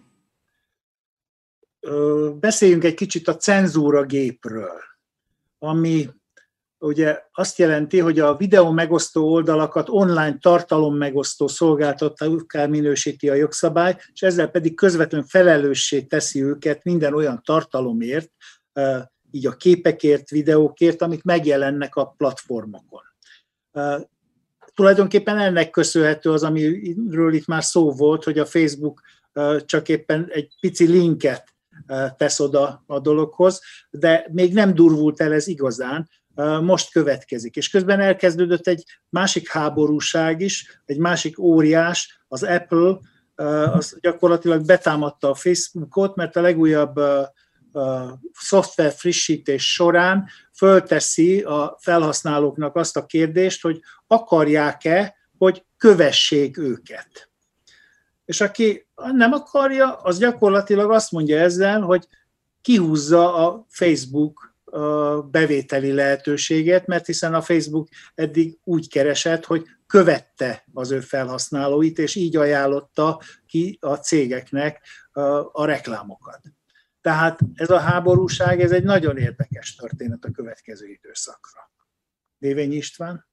Beszéljünk egy kicsit a cenzúra gépről, ami ugye azt jelenti, hogy a videó megosztó oldalakat online tartalom megosztó szolgáltatókká minősíti a jogszabály, és ezzel pedig közvetlenül felelőssé teszi őket minden olyan tartalomért, így a képekért, videókért, amik megjelennek a platformokon. Tulajdonképpen ennek köszönhető az, amiről itt már szó volt, hogy a Facebook csak éppen egy pici linket tesz oda a dologhoz, de még nem durvult el ez igazán, most következik. És közben elkezdődött egy másik háborúság is, egy másik óriás, az Apple, az gyakorlatilag betámadta a Facebookot, mert a legújabb szoftver frissítés során fölteszi a felhasználóknak azt a kérdést, hogy akarják-e, hogy kövessék őket. És aki nem akarja, az gyakorlatilag azt mondja ezzel, hogy kihúzza a Facebook bevételi lehetőséget, mert hiszen a Facebook eddig úgy keresett, hogy követte az ő felhasználóit, és így ajánlotta ki a cégeknek a reklámokat. Tehát ez a háborúság, ez egy nagyon érdekes történet a következő időszakra. Dévényi István?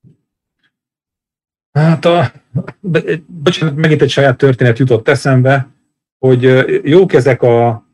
Hát bocsánat, megint egy saját történet jutott eszembe, hogy jók ezek a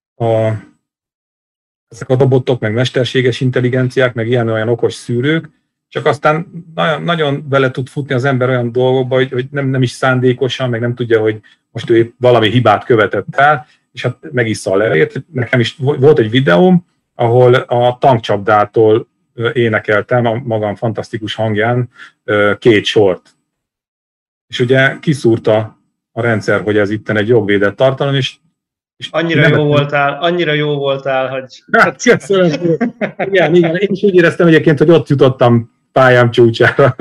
robotok, meg mesterséges intelligenciák, meg ilyen-olyan okos szűrők, csak aztán nagyon, nagyon bele tud futni az ember olyan dolgokba, hogy nem is szándékosan, meg nem tudja, hogy most ő valami hibát követett el, és hát megissza a levét. Nekem is volt egy videóm, ahol a tankcsapdától énekeltem a magam fantasztikus hangján 2 sort. És ugye kiszúrta a rendszer, hogy ez itten egy jogvédett tartalom, és annyira jó voltál, hogy... Hát, igen, én is úgy éreztem egyébként, hogy ott jutottam pályám csúcsára.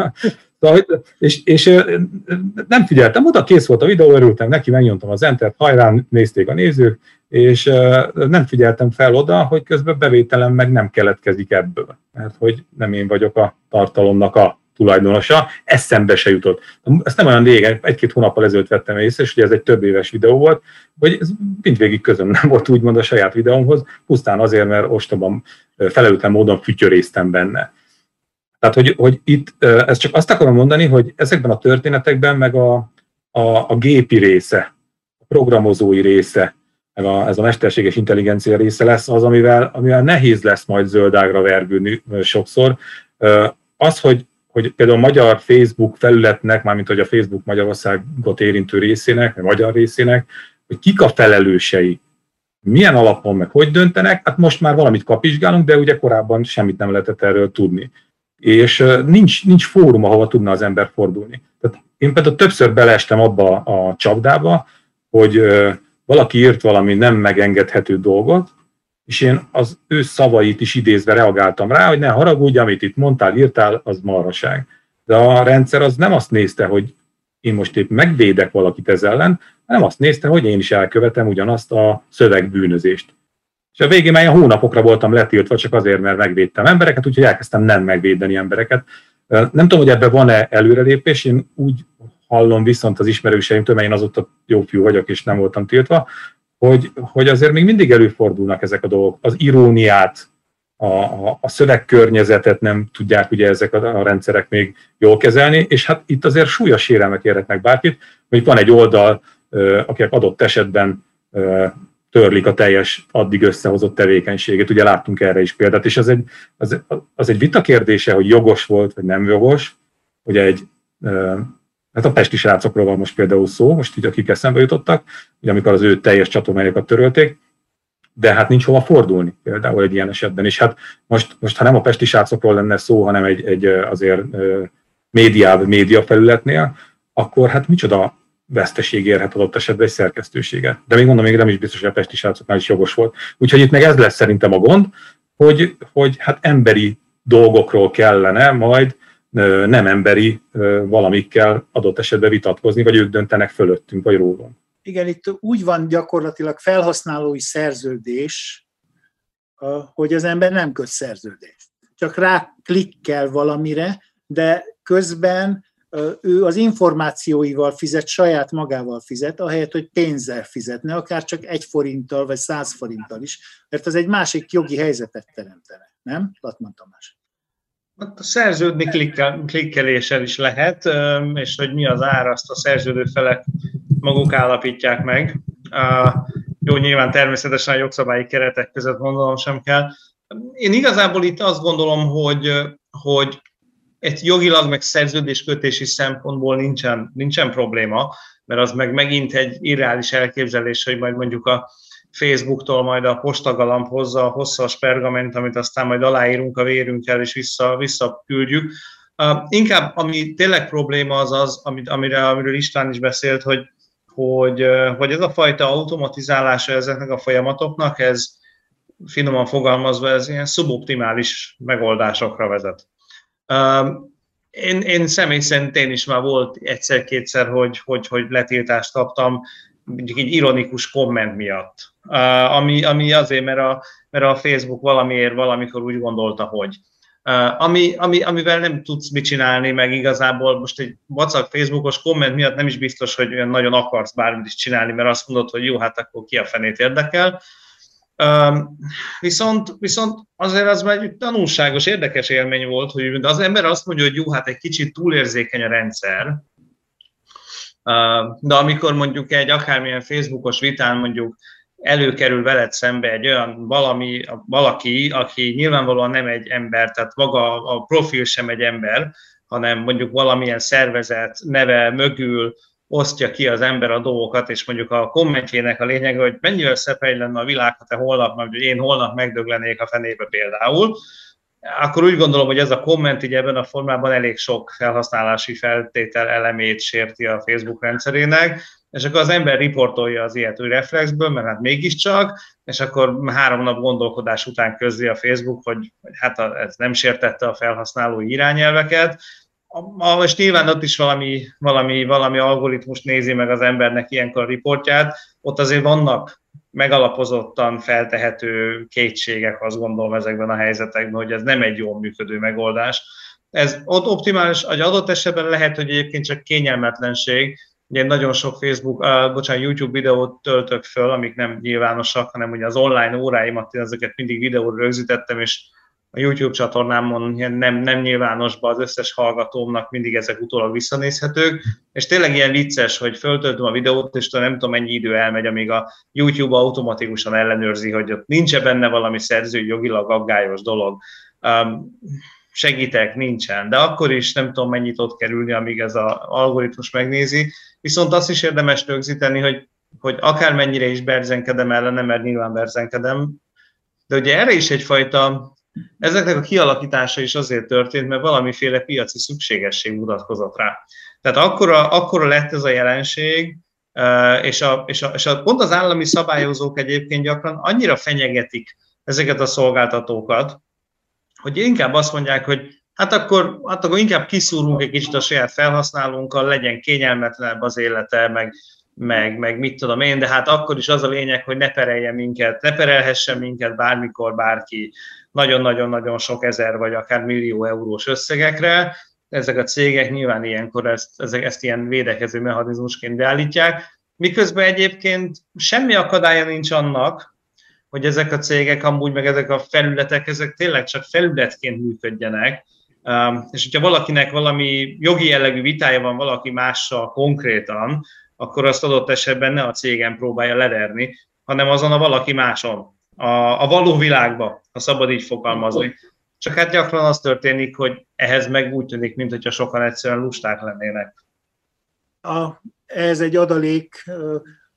És nem figyeltem, oda kész volt a videó, örültem neki, megnyomtam az Entert, hajrán nézték a nézők, és nem figyeltem fel oda, hogy közben bevételem meg nem keletkezik ebből, mert hogy nem én vagyok a tartalomnak a tulajdonosa, eszembe se jutott. Ezt nem olyan régen, 1-2 hónappal ezelőtt vettem észre, és ugye ez egy több éves videó volt, hogy mindvégig közöm nem volt úgymond a saját videómhoz, pusztán azért, mert ostoban, felelőtlen módon fütyöréztem benne. Tehát, hogy itt ezt csak azt akarom mondani, hogy ezekben a történetekben meg a gépi része, a programozói része, meg ez a mesterséges intelligencia része lesz az, amivel nehéz lesz majd zöldágra vergődni sokszor. Az, hogy például a magyar Facebook felületnek, mármint hogy a Facebook Magyarországot érintő részének, vagy magyar részének, hogy kik a felelősei, milyen alapon, meg hogy döntenek, hát most már valamit kapizsgálunk, de ugye korábban semmit nem lehetett erről tudni. És nincs fórum, ahova tudna az ember fordulni. Tehát én például többször beleestem abba a csapdába, hogy valaki írt valami nem megengedhető dolgot, és én az ő szavait is idézve reagáltam rá, hogy ne haragudj, amit itt mondtál, írtál, az marhaság. De a rendszer az nem azt nézte, hogy én most épp megvédek valakit ez ellen, hanem azt nézte, hogy én is elkövetem ugyanazt a szövegbűnözést. És a végén már hónapokra voltam letiltva, csak azért, mert megvédtem embereket, úgyhogy elkezdtem nem megvédeni embereket. Nem tudom, hogy ebben van-e előrelépés, én úgy hallom viszont az ismerőseimtől, mert én azóta jó fiú vagyok, és nem voltam tiltva, hogy azért még mindig előfordulnak ezek a dolgok. Az iróniát, a szövegkörnyezetet nem tudják ugye ezek a rendszerek még jól kezelni, és hát itt azért súlyos sérelmek érhetnek bárkit, hogy van egy oldal, akik adott esetben törlik a teljes addig összehozott tevékenységét. Ugye láttunk erre is példát, és az egy vita kérdése, hogy jogos volt, vagy nem jogos. Ugye hát a pesti srácokról van most például szó, most így akik eszembe jutottak, ugye amikor az ő teljes csatornájukat törölték, de hát nincs hova fordulni például egy ilyen esetben. És hát most ha nem a pesti srácokról lenne szó, hanem egy azért média felületnél, akkor hát micsoda veszteség érhet adott esetben egy szerkesztőséget. De még mondom, még nem is biztos, hogy a pesti srácoknál is jogos volt. Úgyhogy itt meg ez lesz szerintem a gond, hogy hát emberi dolgokról kellene majd nem emberi valamikkel adott esetben vitatkozni, vagy ők döntenek fölöttünk, vagy rólunk. Igen, itt úgy van gyakorlatilag felhasználói szerződés, hogy az ember nem köt szerződést. Csak rá klikkel valamire, de közben ő az információival fizet, saját magával fizet, ahelyett, hogy pénzzel fizetne, akár csak 1 forinttal, vagy 100 forinttal is, mert az egy másik jogi helyzetet teremtene, nem? Latman Tamás. Hát a szerződni klikkeléssel is lehet, és hogy mi az ára, azt a szerződő felek maguk állapítják meg. Jó, nyilván természetesen a jogszabályi keretek között gondolom sem kell. Én igazából itt azt gondolom, hogy egy jogilag meg szerződéskötési szempontból nincsen probléma, mert az meg megint egy irreális elképzelés, hogy majd mondjuk a Facebooktól majd a postagalamb hozza a hosszas pergament, amit aztán majd aláírunk a vérünkkel, és visszaküldjük. Inkább ami tényleg probléma az, amiről István is beszélt, hogy ez a fajta automatizálása ezeknek a folyamatoknak, ez finoman fogalmazva, ez ilyen szuboptimális megoldásokra vezet. Én személy szerint én is már volt egyszer-kétszer, hogy letiltást kaptam, mondjuk egy ironikus komment miatt. Ami azért, mert a Facebook valamiért valamikor úgy gondolta, hogy. Amivel nem tudsz mit csinálni, meg igazából most egy vacak Facebookos komment miatt nem is biztos, hogy olyan nagyon akarsz bármit is csinálni, mert azt mondod, hogy jó, hát akkor ki a fenét érdekel. Viszont azért az már egy tanulságos, érdekes élmény volt, hogy az ember azt mondja, hogy jó, hát egy kicsit túlérzékeny a rendszer, de amikor mondjuk egy akármilyen Facebookos vitán mondjuk előkerül veled szembe egy olyan valaki, aki nyilvánvalóan nem egy ember, tehát maga a profil sem egy ember, hanem mondjuk valamilyen szervezet neve mögül osztja ki az ember a dolgokat, és mondjuk a kommentjének a lényege, hogy mennyivel szebb hely lenne a világ, ha te holnap, vagy én holnap megdöglenék a fenébe például, akkor úgy gondolom, hogy ez a komment így ebben a formában elég sok felhasználási feltétel elemét sérti a Facebook rendszerének, és akkor az ember riportolja az ilyet új reflexből, mert hát mégiscsak, és akkor 3 nap gondolkodás után közli a Facebook, hogy hát ez nem sértette a felhasználói irányelveket, és nyilván ott is valami algoritmus nézi meg az embernek ilyenkor a riportját, ott azért vannak megalapozottan feltehető kétségek, azt gondolom ezekben a helyzetekben, hogy ez nem egy jól működő megoldás. Ez ott optimális, hogy adott esetben lehet, hogy egyébként csak kényelmetlenség. Ugye nagyon sok YouTube videót töltök föl, amik nem nyilvánosak, hanem ugye az online óráimat, ezeket mindig videóra rögzítettem, és a YouTube csatornámon nem nyilvánosban az összes hallgatómnak mindig ezek utólag visszanézhetők, és tényleg ilyen vicces, hogy föltöltöm a videót, és nem tudom mennyi idő elmegy, amíg a YouTube automatikusan ellenőrzi, hogy ott nincs-e benne valami szerzői jogilag aggályos dolog. Segítek, nincsen, de akkor is nem tudom mennyit ott kerülni, amíg ez az algoritmus megnézi. Viszont azt is érdemes rögzíteni, hogy akármennyire is berzenkedem ellene, mert nyilván berzenkedem, de ugye erre is egyfajta, ezeknek a kialakítása is azért történt, mert valamiféle piaci szükségesség mutatkozott rá. Tehát akkora lett ez a jelenség, és pont az állami szabályozók egyébként gyakran annyira fenyegetik ezeket a szolgáltatókat, hogy inkább azt mondják, hogy hát akkor inkább kiszúrunk egy kicsit a saját felhasználónkkal, legyen kényelmetlenebb az élete, meg mit tudom én, de hát akkor is az a lényeg, hogy ne perelhessen minket bármikor bárki nagyon-nagyon-nagyon sok ezer vagy akár millió eurós összegekre. Ezek a cégek nyilván ilyenkor ezt ilyen védekező mechanizmusként beállítják, miközben egyébként semmi akadálya nincs annak, hogy ezek a cégek amúgy, meg ezek a felületek, ezek tényleg csak felületként működjenek, és hogyha valakinek valami jogi jellegű vitája van valaki mással konkrétan, akkor azt adott esetben ne a cégen próbálja leverni, hanem azon a valaki máson, a való világba, ha szabad így fogalmazni. Csak hát gyakran az történik, hogy ehhez meg úgy tűnik, mintha sokan egyszerűen lusták lennének. Ez egy adalék.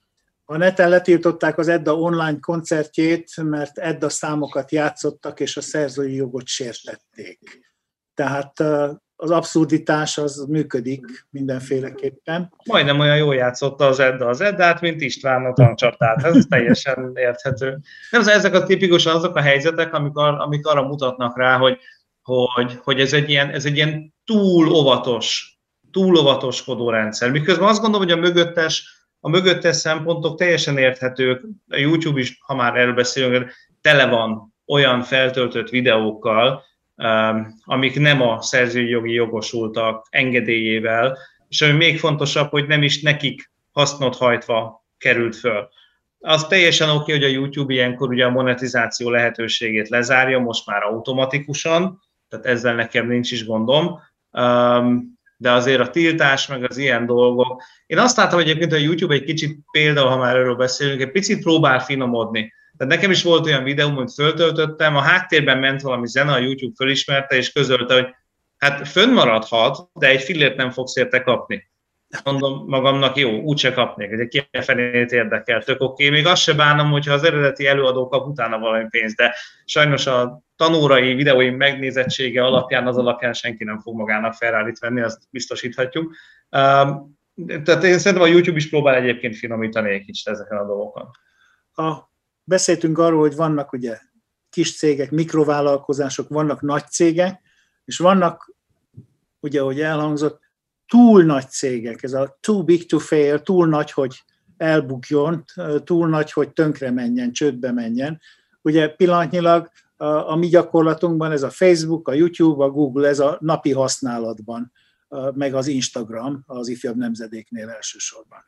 A neten letiltották az Edda online koncertjét, mert Edda számokat játszottak, és a szerzői jogot sértették. Tehát az abszurditás az működik mindenféleképpen. Majdnem olyan jól játszotta az Edda az Eddát, mint István a tancsatát. Ez teljesen érthető. Nem, ezek a tipikusan azok a helyzetek, amik arra mutatnak rá, hogy ez egy ilyen túl óvatoskodó rendszer. Miközben azt gondolom, hogy a mögöttes szempontok teljesen érthetők. A YouTube is, ha már erről beszélünk, tele van olyan feltöltött videókkal, amik nem a szerzői jogi jogosultak engedélyével, és ami még fontosabb, hogy nem is nekik hasznot hajtva került föl. Az teljesen oké, hogy a YouTube ilyenkor ugye a monetizáció lehetőségét lezárja, most már automatikusan, tehát ezzel nekem nincs is gondom, de azért a tiltás, meg az ilyen dolgok. Én azt láttam egyébként, hogy a YouTube egy kicsit például, ha már erről beszélünk, egy picit próbál finomodni. Tehát nekem is volt olyan videóm, hogy föltöltöttem, a háttérben ment valami zene, a YouTube fölismerte, és közölte, hogy hát fönnmaradhat, de egy fillért nem fogsz érte kapni. Mondom magamnak, jó, úgyse kapnék, hogy ki a fenét érdekel, tök oké. Még azt se bánom, hogyha az eredeti előadó kap utána valami pénzt, de sajnos a tanórai videóim megnézettsége alapján, az alapján senki nem fog magának Ferrarit venni, azt biztosíthatjuk. Tehát én szerintem a YouTube is próbál egyébként finomítani egy kicsit ezeken a dolgokon. Beszéltünk arról, hogy vannak ugye kis cégek, mikrovállalkozások, vannak nagy cégek, és vannak, ugye, ahogy elhangzott, túl nagy cégek, ez a too big to fail, túl nagy, hogy elbukjon, túl nagy, hogy tönkre menjen, csődbe menjen. Ugye pillanatnyilag a mi gyakorlatunkban ez a Facebook, a YouTube, a Google, ez a napi használatban, meg az Instagram, az ifjabb nemzedéknél elsősorban.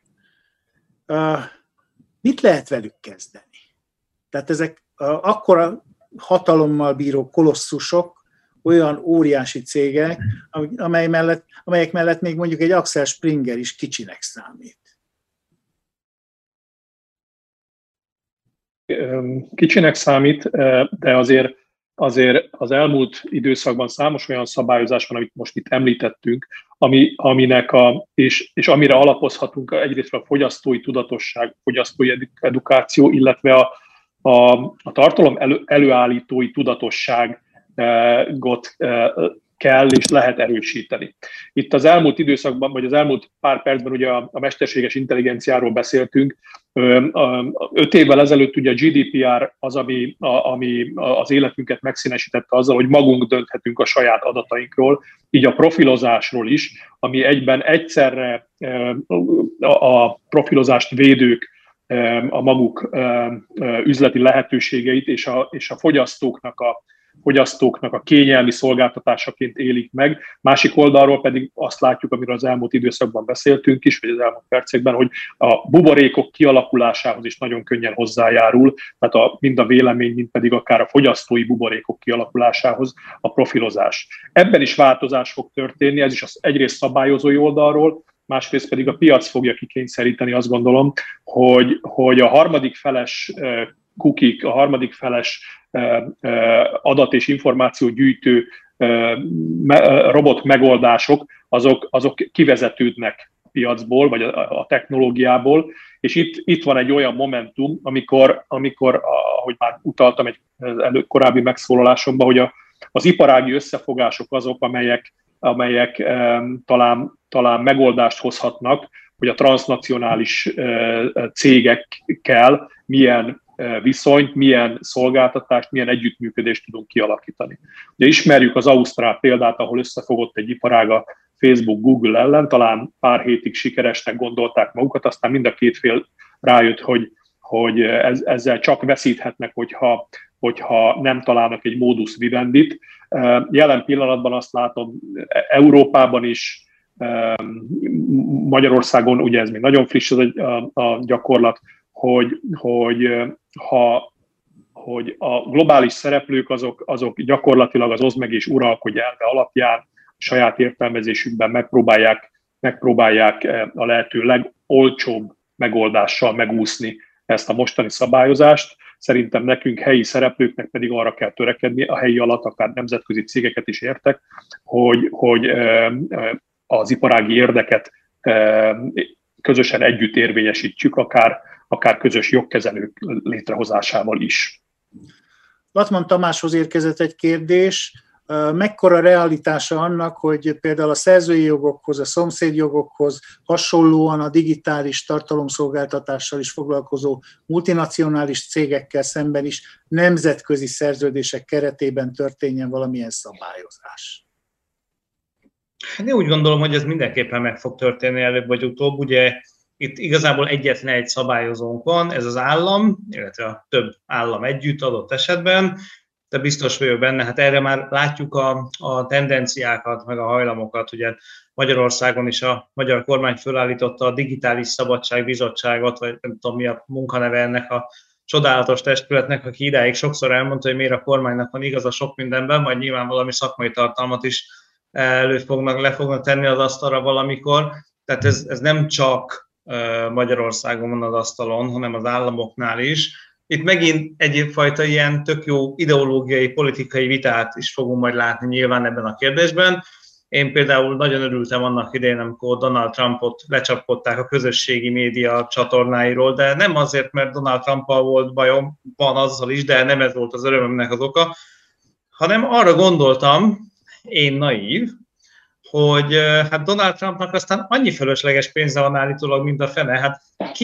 Mit lehet velük kezdeni? Tehát ezek akkora hatalommal bíró kolosszusok, olyan óriási cégek, amelyek mellett még mondjuk egy Axel Springer is kicsinek számít. Kicsinek számít, de azért az elmúlt időszakban számos olyan szabályozás van, amit most itt említettünk, aminek és amire alapozhatunk egyrészt a fogyasztói tudatosság, fogyasztói edukáció, illetve a tartalom előállítói tudatosságot kell és lehet erősíteni. Itt az elmúlt időszakban, vagy az elmúlt pár percben ugye a mesterséges intelligenciáról beszéltünk. 5 évvel ezelőtt ugye a GDPR az, ami az életünket megszínesítette azzal, hogy magunk dönthetünk a saját adatainkról, így a profilozásról is, ami egyszerre a profilozást védők a maguk üzleti lehetőségeit és a fogyasztóknak a kényelmi szolgáltatásaként élik meg. Másik oldalról pedig azt látjuk, amiről az elmúlt időszakban beszéltünk is, vagy az elmúlt percekben, hogy a buborékok kialakulásához is nagyon könnyen hozzájárul, tehát mind a vélemény, mind pedig akár a fogyasztói buborékok kialakulásához a profilozás. Ebben is változás fog történni, ez is az egyrészt szabályozói oldalról, másrészt pedig a piac fogja kikényszeríteni, azt gondolom, hogy a harmadik feles cookie-k, a harmadik feles adat és információ gyűjtő robot megoldások, azok kivezetődnek a piacból, vagy a technológiából, és itt van egy olyan momentum, amikor ahogy már utaltam egy korábbi megszólalásomban, hogy az iparági összefogások azok, amelyek talán megoldást hozhatnak, hogy a transznacionális cégekkel milyen viszonyt, milyen szolgáltatást, milyen együttműködést tudunk kialakítani. Ugye ismerjük az ausztrál példát, ahol összefogott egy iparág a Facebook, Google ellen, talán pár hétig sikeresnek gondolták magukat, aztán mind a két fél rájött, hogy ezzel csak veszíthetnek, hogyha nem találnak egy modus vivendit. Jelen pillanatban azt látom Európában is, Magyarországon, ugye ez még nagyon friss a gyakorlat, hogy a globális szereplők azok gyakorlatilag az oszd meg és uralkodj elve alapján saját értelmezésükben megpróbálják a lehető legolcsóbb megoldással megúszni ezt a mostani szabályozást. Szerintem nekünk, helyi szereplőknek pedig arra kell törekedni, a helyi alatt akár nemzetközi cégeket is értek, hogy az iparági érdeket közösen együtt érvényesítjük, akár közös jogkezelők létrehozásával is. Latman Tamáshoz érkezett egy kérdés. Mekkora realitása annak, hogy például a szerzői jogokhoz, a szomszédjogokhoz hasonlóan a digitális tartalomszolgáltatással is foglalkozó multinacionális cégekkel szemben is nemzetközi szerződések keretében történjen valamilyen szabályozás? Én úgy gondolom, hogy ez mindenképpen meg fog történni előbb vagy utóbb. Ugye itt igazából egyetlen egy szabályozónk van, ez az állam, illetve a több állam együtt adott esetben, de biztos vagyok benne, hát erre már látjuk a tendenciákat, meg a hajlamokat. Ugye Magyarországon is a magyar kormány fölállította a Digitális Szabadság Bizottságot, vagy nem tudom mi a munkaneve ennek a csodálatos testületnek, aki idáig sokszor elmondta, hogy miért a kormánynak van igaza sok mindenben, majd nyilván valami szakmai tartalmat is le fognak tenni az asztalra valamikor. Tehát ez nem csak Magyarországon van az asztalon, hanem az államoknál is. Itt megint egyfajta ilyen tök jó ideológiai, politikai vitát is fogunk majd látni nyilván ebben a kérdésben. Én például nagyon örültem annak idején, amikor Donald Trumpot lecsapkodták a közösségi média csatornáiról, de nem azért, mert Donald Trumpal volt bajom, van azzal is, de nem ez volt az örömömnek az oka, hanem arra gondoltam, én naív, hogy hát Donald Trumpnak aztán annyi fölösleges pénze van állítólag, mint a fene. Hát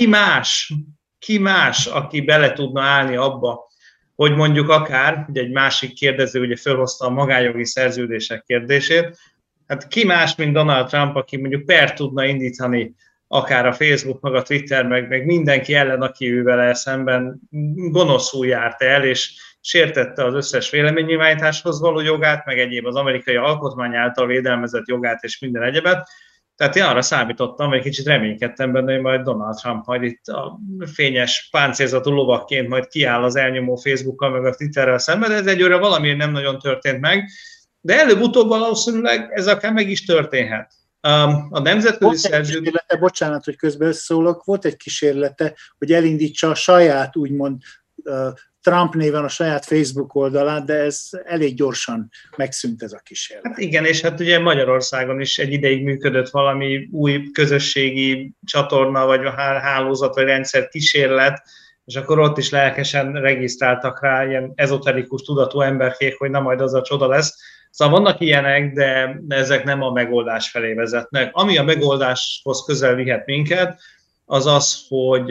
ki más, aki bele tudna állni abba, hogy mondjuk akár, ugye egy másik kérdező ugye felhozta a magánjogi szerződések kérdését, hát ki más, mint Donald Trump, aki mondjuk pert tudna indítani akár a Facebook, meg a Twitter, meg mindenki ellen, aki ő vele szemben gonoszul járt el, és sértette az összes véleménynyilvánításhoz való jogát, meg egyéb az amerikai alkotmány által védelmezett jogát és minden egyebet. Tehát én arra számítottam, vagy kicsit reménykedtem benne, hogy majd Donald Trump majd itt a fényes páncélzatú lovakként majd kiáll az elnyomó Facebookkal, meg a Twitterrel szemben, de ez egyőre valamiért nem nagyon történt meg. De előbb-utóbb valószínűleg ez akár meg is történhet. A nemzetközi szerződés... Bocsánat, hogy közben összeszólok, volt egy kísérlete, hogy elindítsa a saját, úgymond Trump néven a saját Facebook oldalát, de ez elég gyorsan megszűnt ez a kísérlet. Hát igen, és hát ugye Magyarországon is egy ideig működött valami új közösségi csatorna, vagy hálózat, vagy rendszer kísérlet, és akkor ott is lelkesen regisztráltak rá ilyen ezoterikus tudatú emberkék, hogy na majd az a csoda lesz. Szóval vannak ilyenek, de ezek nem a megoldás felé vezetnek. Ami a megoldáshoz közel vihet minket, az az,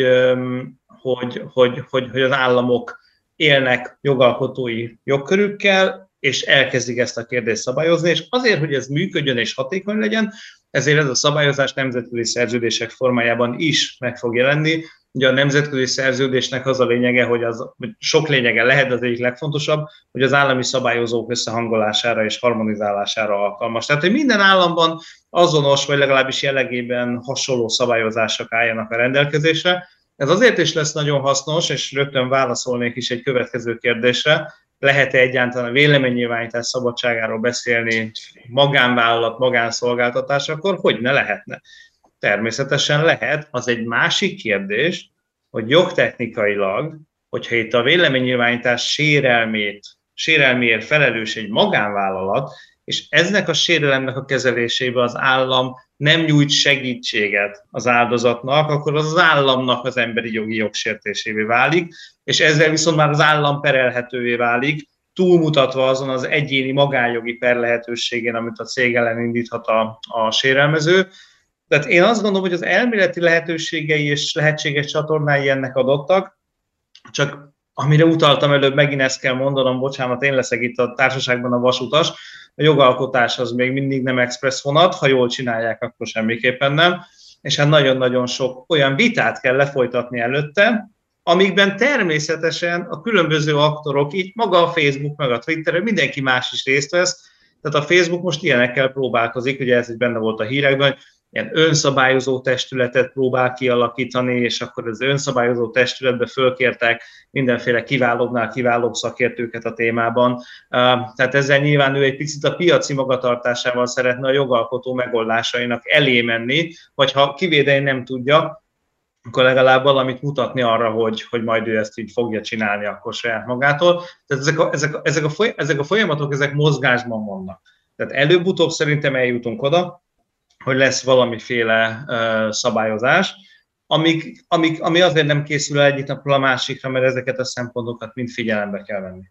hogy az államok élnek jogalkotói jogkörükkel, és elkezdik ezt a kérdést szabályozni, és azért, hogy ez működjön és hatékony legyen, ezért ez a szabályozás nemzetközi szerződések formájában is meg fog jelenni. Ugye a nemzetközi szerződésnek az a lényege, hogy sok lényege lehet, az egyik legfontosabb, hogy az állami szabályozók összehangolására és harmonizálására alkalmas. Tehát, hogy minden államban azonos, vagy legalábbis jellegében hasonló szabályozások álljanak a rendelkezésre. Ez azért is lesz nagyon hasznos, és rögtön válaszolnék is egy következő kérdésre. Lehet-e egyáltalán a véleménynyilvánítás szabadságáról beszélni magánvállalat, magánszolgáltatásakor? Hogy ne lehetne? Természetesen lehet, az egy másik kérdés, hogy jogtechnikailag, hogyha itt a véleménynyilvánítás sérelméért felelős egy magánvállalat, és eznek a sérelemnek a kezelésébe az állam nem nyújt segítséget az áldozatnak, akkor az államnak az emberi jogi jogsértésévé válik, és ezzel viszont már az állam perelhetővé válik, túlmutatva azon az egyéni magánjogi per lehetőségén, amit a cég ellen indíthat a sérelmező. Tehát én azt gondolom, hogy az elméleti lehetőségei és lehetséges csatornái ennek adottak, csak amire utaltam előbb, megint ezt kell mondanom, bocsánat, én leszek itt a társaságban a vasutas, a jogalkotás az még mindig nem express vonat, ha jól csinálják, akkor semmiképpen nem, és hát nagyon-nagyon sok olyan vitát kell lefolytatni előtte, amikben természetesen a különböző aktorok, így maga a Facebook, meg a Twitter, mindenki más is részt vesz, tehát a Facebook most ilyenekkel próbálkozik, ugye ez is benne volt a hírekben, hogy ilyen önszabályozó testületet próbál kialakítani, és akkor az önszabályozó testületbe fölkértek mindenféle kiválóbbnál kiválóbb szakértőket a témában. Tehát ezzel nyilván ő egy picit a piaci magatartásával szeretne a jogalkotó megoldásainak elé menni, vagy ha kivédeni nem tudja, akkor legalább valamit mutatni arra, hogy majd ő ezt így fogja csinálni akkor saját magától. Tehát ezek a folyamatok, ezek mozgásban vannak. Tehát előbb-utóbb szerintem eljutunk oda, lesz valamiféle szabályozás, ami azért nem készül el egyik napról a másikra, mert ezeket a szempontokat mind figyelembe kell venni.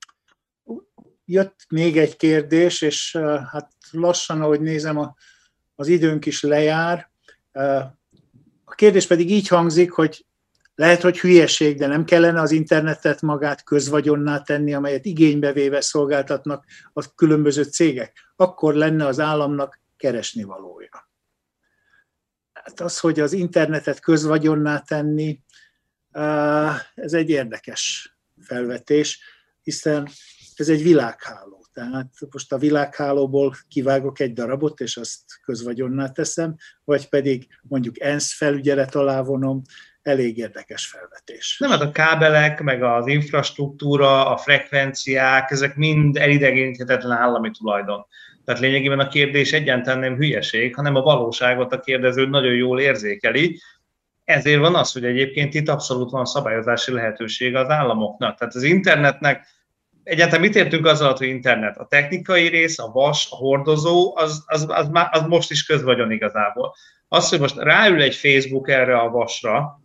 Jött még egy kérdés, és hát lassan, ahogy nézem, az időnk is lejár. A kérdés pedig így hangzik, hogy lehet, hogy hülyeség, de nem kellene az internetet magát közvagyonná tenni, amelyet igénybe véve szolgáltatnak a különböző cégek. Akkor lenne az államnak keresnivalója. Hát az, hogy az internetet közvagyonná tenni, ez egy érdekes felvetés, hiszen ez egy világháló. Tehát most a világhálóból kivágok egy darabot, és azt közvagyonná teszem, vagy pedig mondjuk ENSZ felügyelet alá vonom, elég érdekes felvetés. Nem, hát a kábelek, meg az infrastruktúra, a frekvenciák, ezek mind elidegeníthetetlen állami tulajdon. Tehát lényegében a kérdés egyáltalán nem hülyeség, hanem a valóságot a kérdező nagyon jól érzékeli. Ezért van az, hogy egyébként itt abszolút van szabályozási lehetősége az államoknak. Tehát az internetnek, egyáltalán mit értünk azzal, hogy internet? A technikai rész, a vas, a hordozó, az most is közvagyon igazából. Az, hogy most ráül egy Facebook erre a vasra,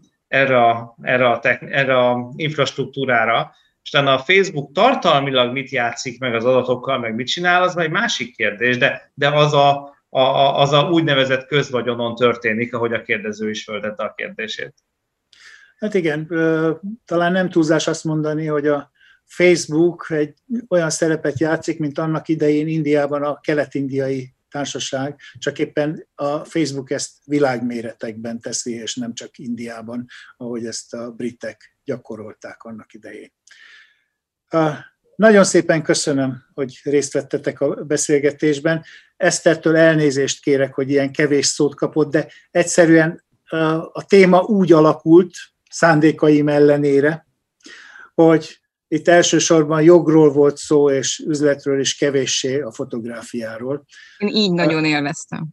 erre a infrastruktúrára, és utána a Facebook tartalmilag mit játszik meg az adatokkal, meg mit csinál, az már egy másik kérdés, de az a úgynevezett közvagyonon történik, ahogy a kérdező is föltette a kérdését. Hát igen, talán nem túlzás azt mondani, hogy a Facebook egy olyan szerepet játszik, mint annak idején Indiában a kelet-indiai társaság, csak éppen a Facebook ezt világméretekben teszi, és nem csak Indiában, ahogy ezt a britek gyakorolták annak idején. Nagyon szépen köszönöm, hogy részt vettetek a beszélgetésben. Esztertől elnézést kérek, hogy ilyen kevés szót kapott, de egyszerűen a téma úgy alakult, szándékaim ellenére, hogy itt elsősorban jogról volt szó, és üzletről, és kevéssé a fotográfiáról. Én így nagyon élveztem.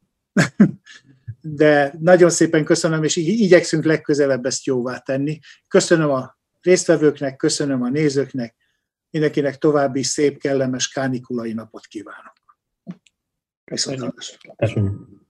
De nagyon szépen köszönöm, és igyekszünk legközelebb ezt jóvá tenni. Köszönöm a résztvevőknek, köszönöm a nézőknek, mindenkinek további szép, kellemes kánikulai napot kívánok. Köszönöm. Köszönöm.